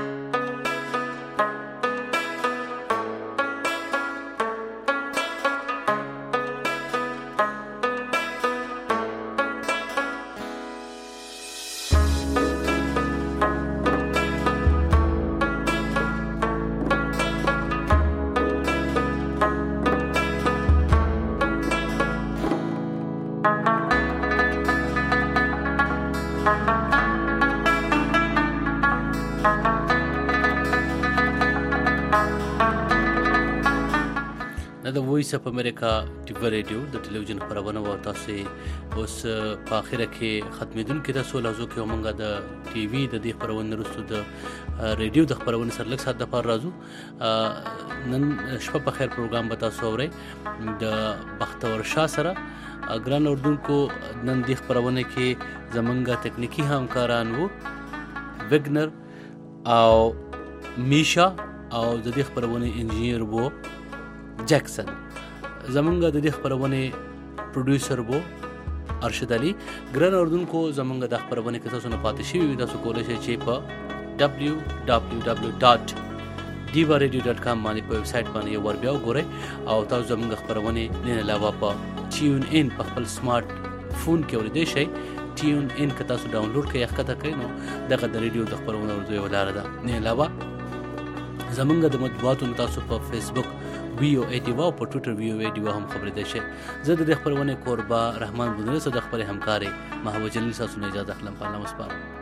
د وایس اف امریکا ټیوی ریډیو د ټلویزیون خبرونه او تاسو اوس په اخره کې ختمېدونکو د سولازو کې موږ د ټي وي د دې خبرونه وروسته د ریډیو د خبرونه سره لږ ساعت د پر راځو. نن شپه په خیر پروګرام به تاسو اورئ د بختور شاه سره ګران اوردونکو نن د خبرونه کې زمونږ تکنیکی همکاران وو وګنر او میشا او د دې خبرونه انجینیر وو جکسن. زمونږ د دې خبرونه پروډوسر وو ارشد علي. ګران اوردونکو زمونږ د خبرونه کې تاسو نه پاتې شئ تاسو کولای شئ چې په www.divaradio.com باندې په ویب سټ باندې ور بیا وګورئ او تاسو زموږ خبرونه نه علاوه په ټیون ان په خپل سمارټ فون کې اوریدئ شئ. ټیون ان که تاسو ډاونلوډ کړئ یا ښکته کړئ نو دغه د ریډیو د خبرونو اورېدو یوه لاره ده. نه علاوه زموږ د مطبوعاتو نه تاسو په فیسبوک VOA ډیوا او په ټویټر VOA ډیوا هم خبرېدئ شئ. زه د دې خبرونې کوربه رحمان بودنه سره د خپل همکاري محبوب جلیل تاسو نه اجازه اخلم. په الله وسپارم.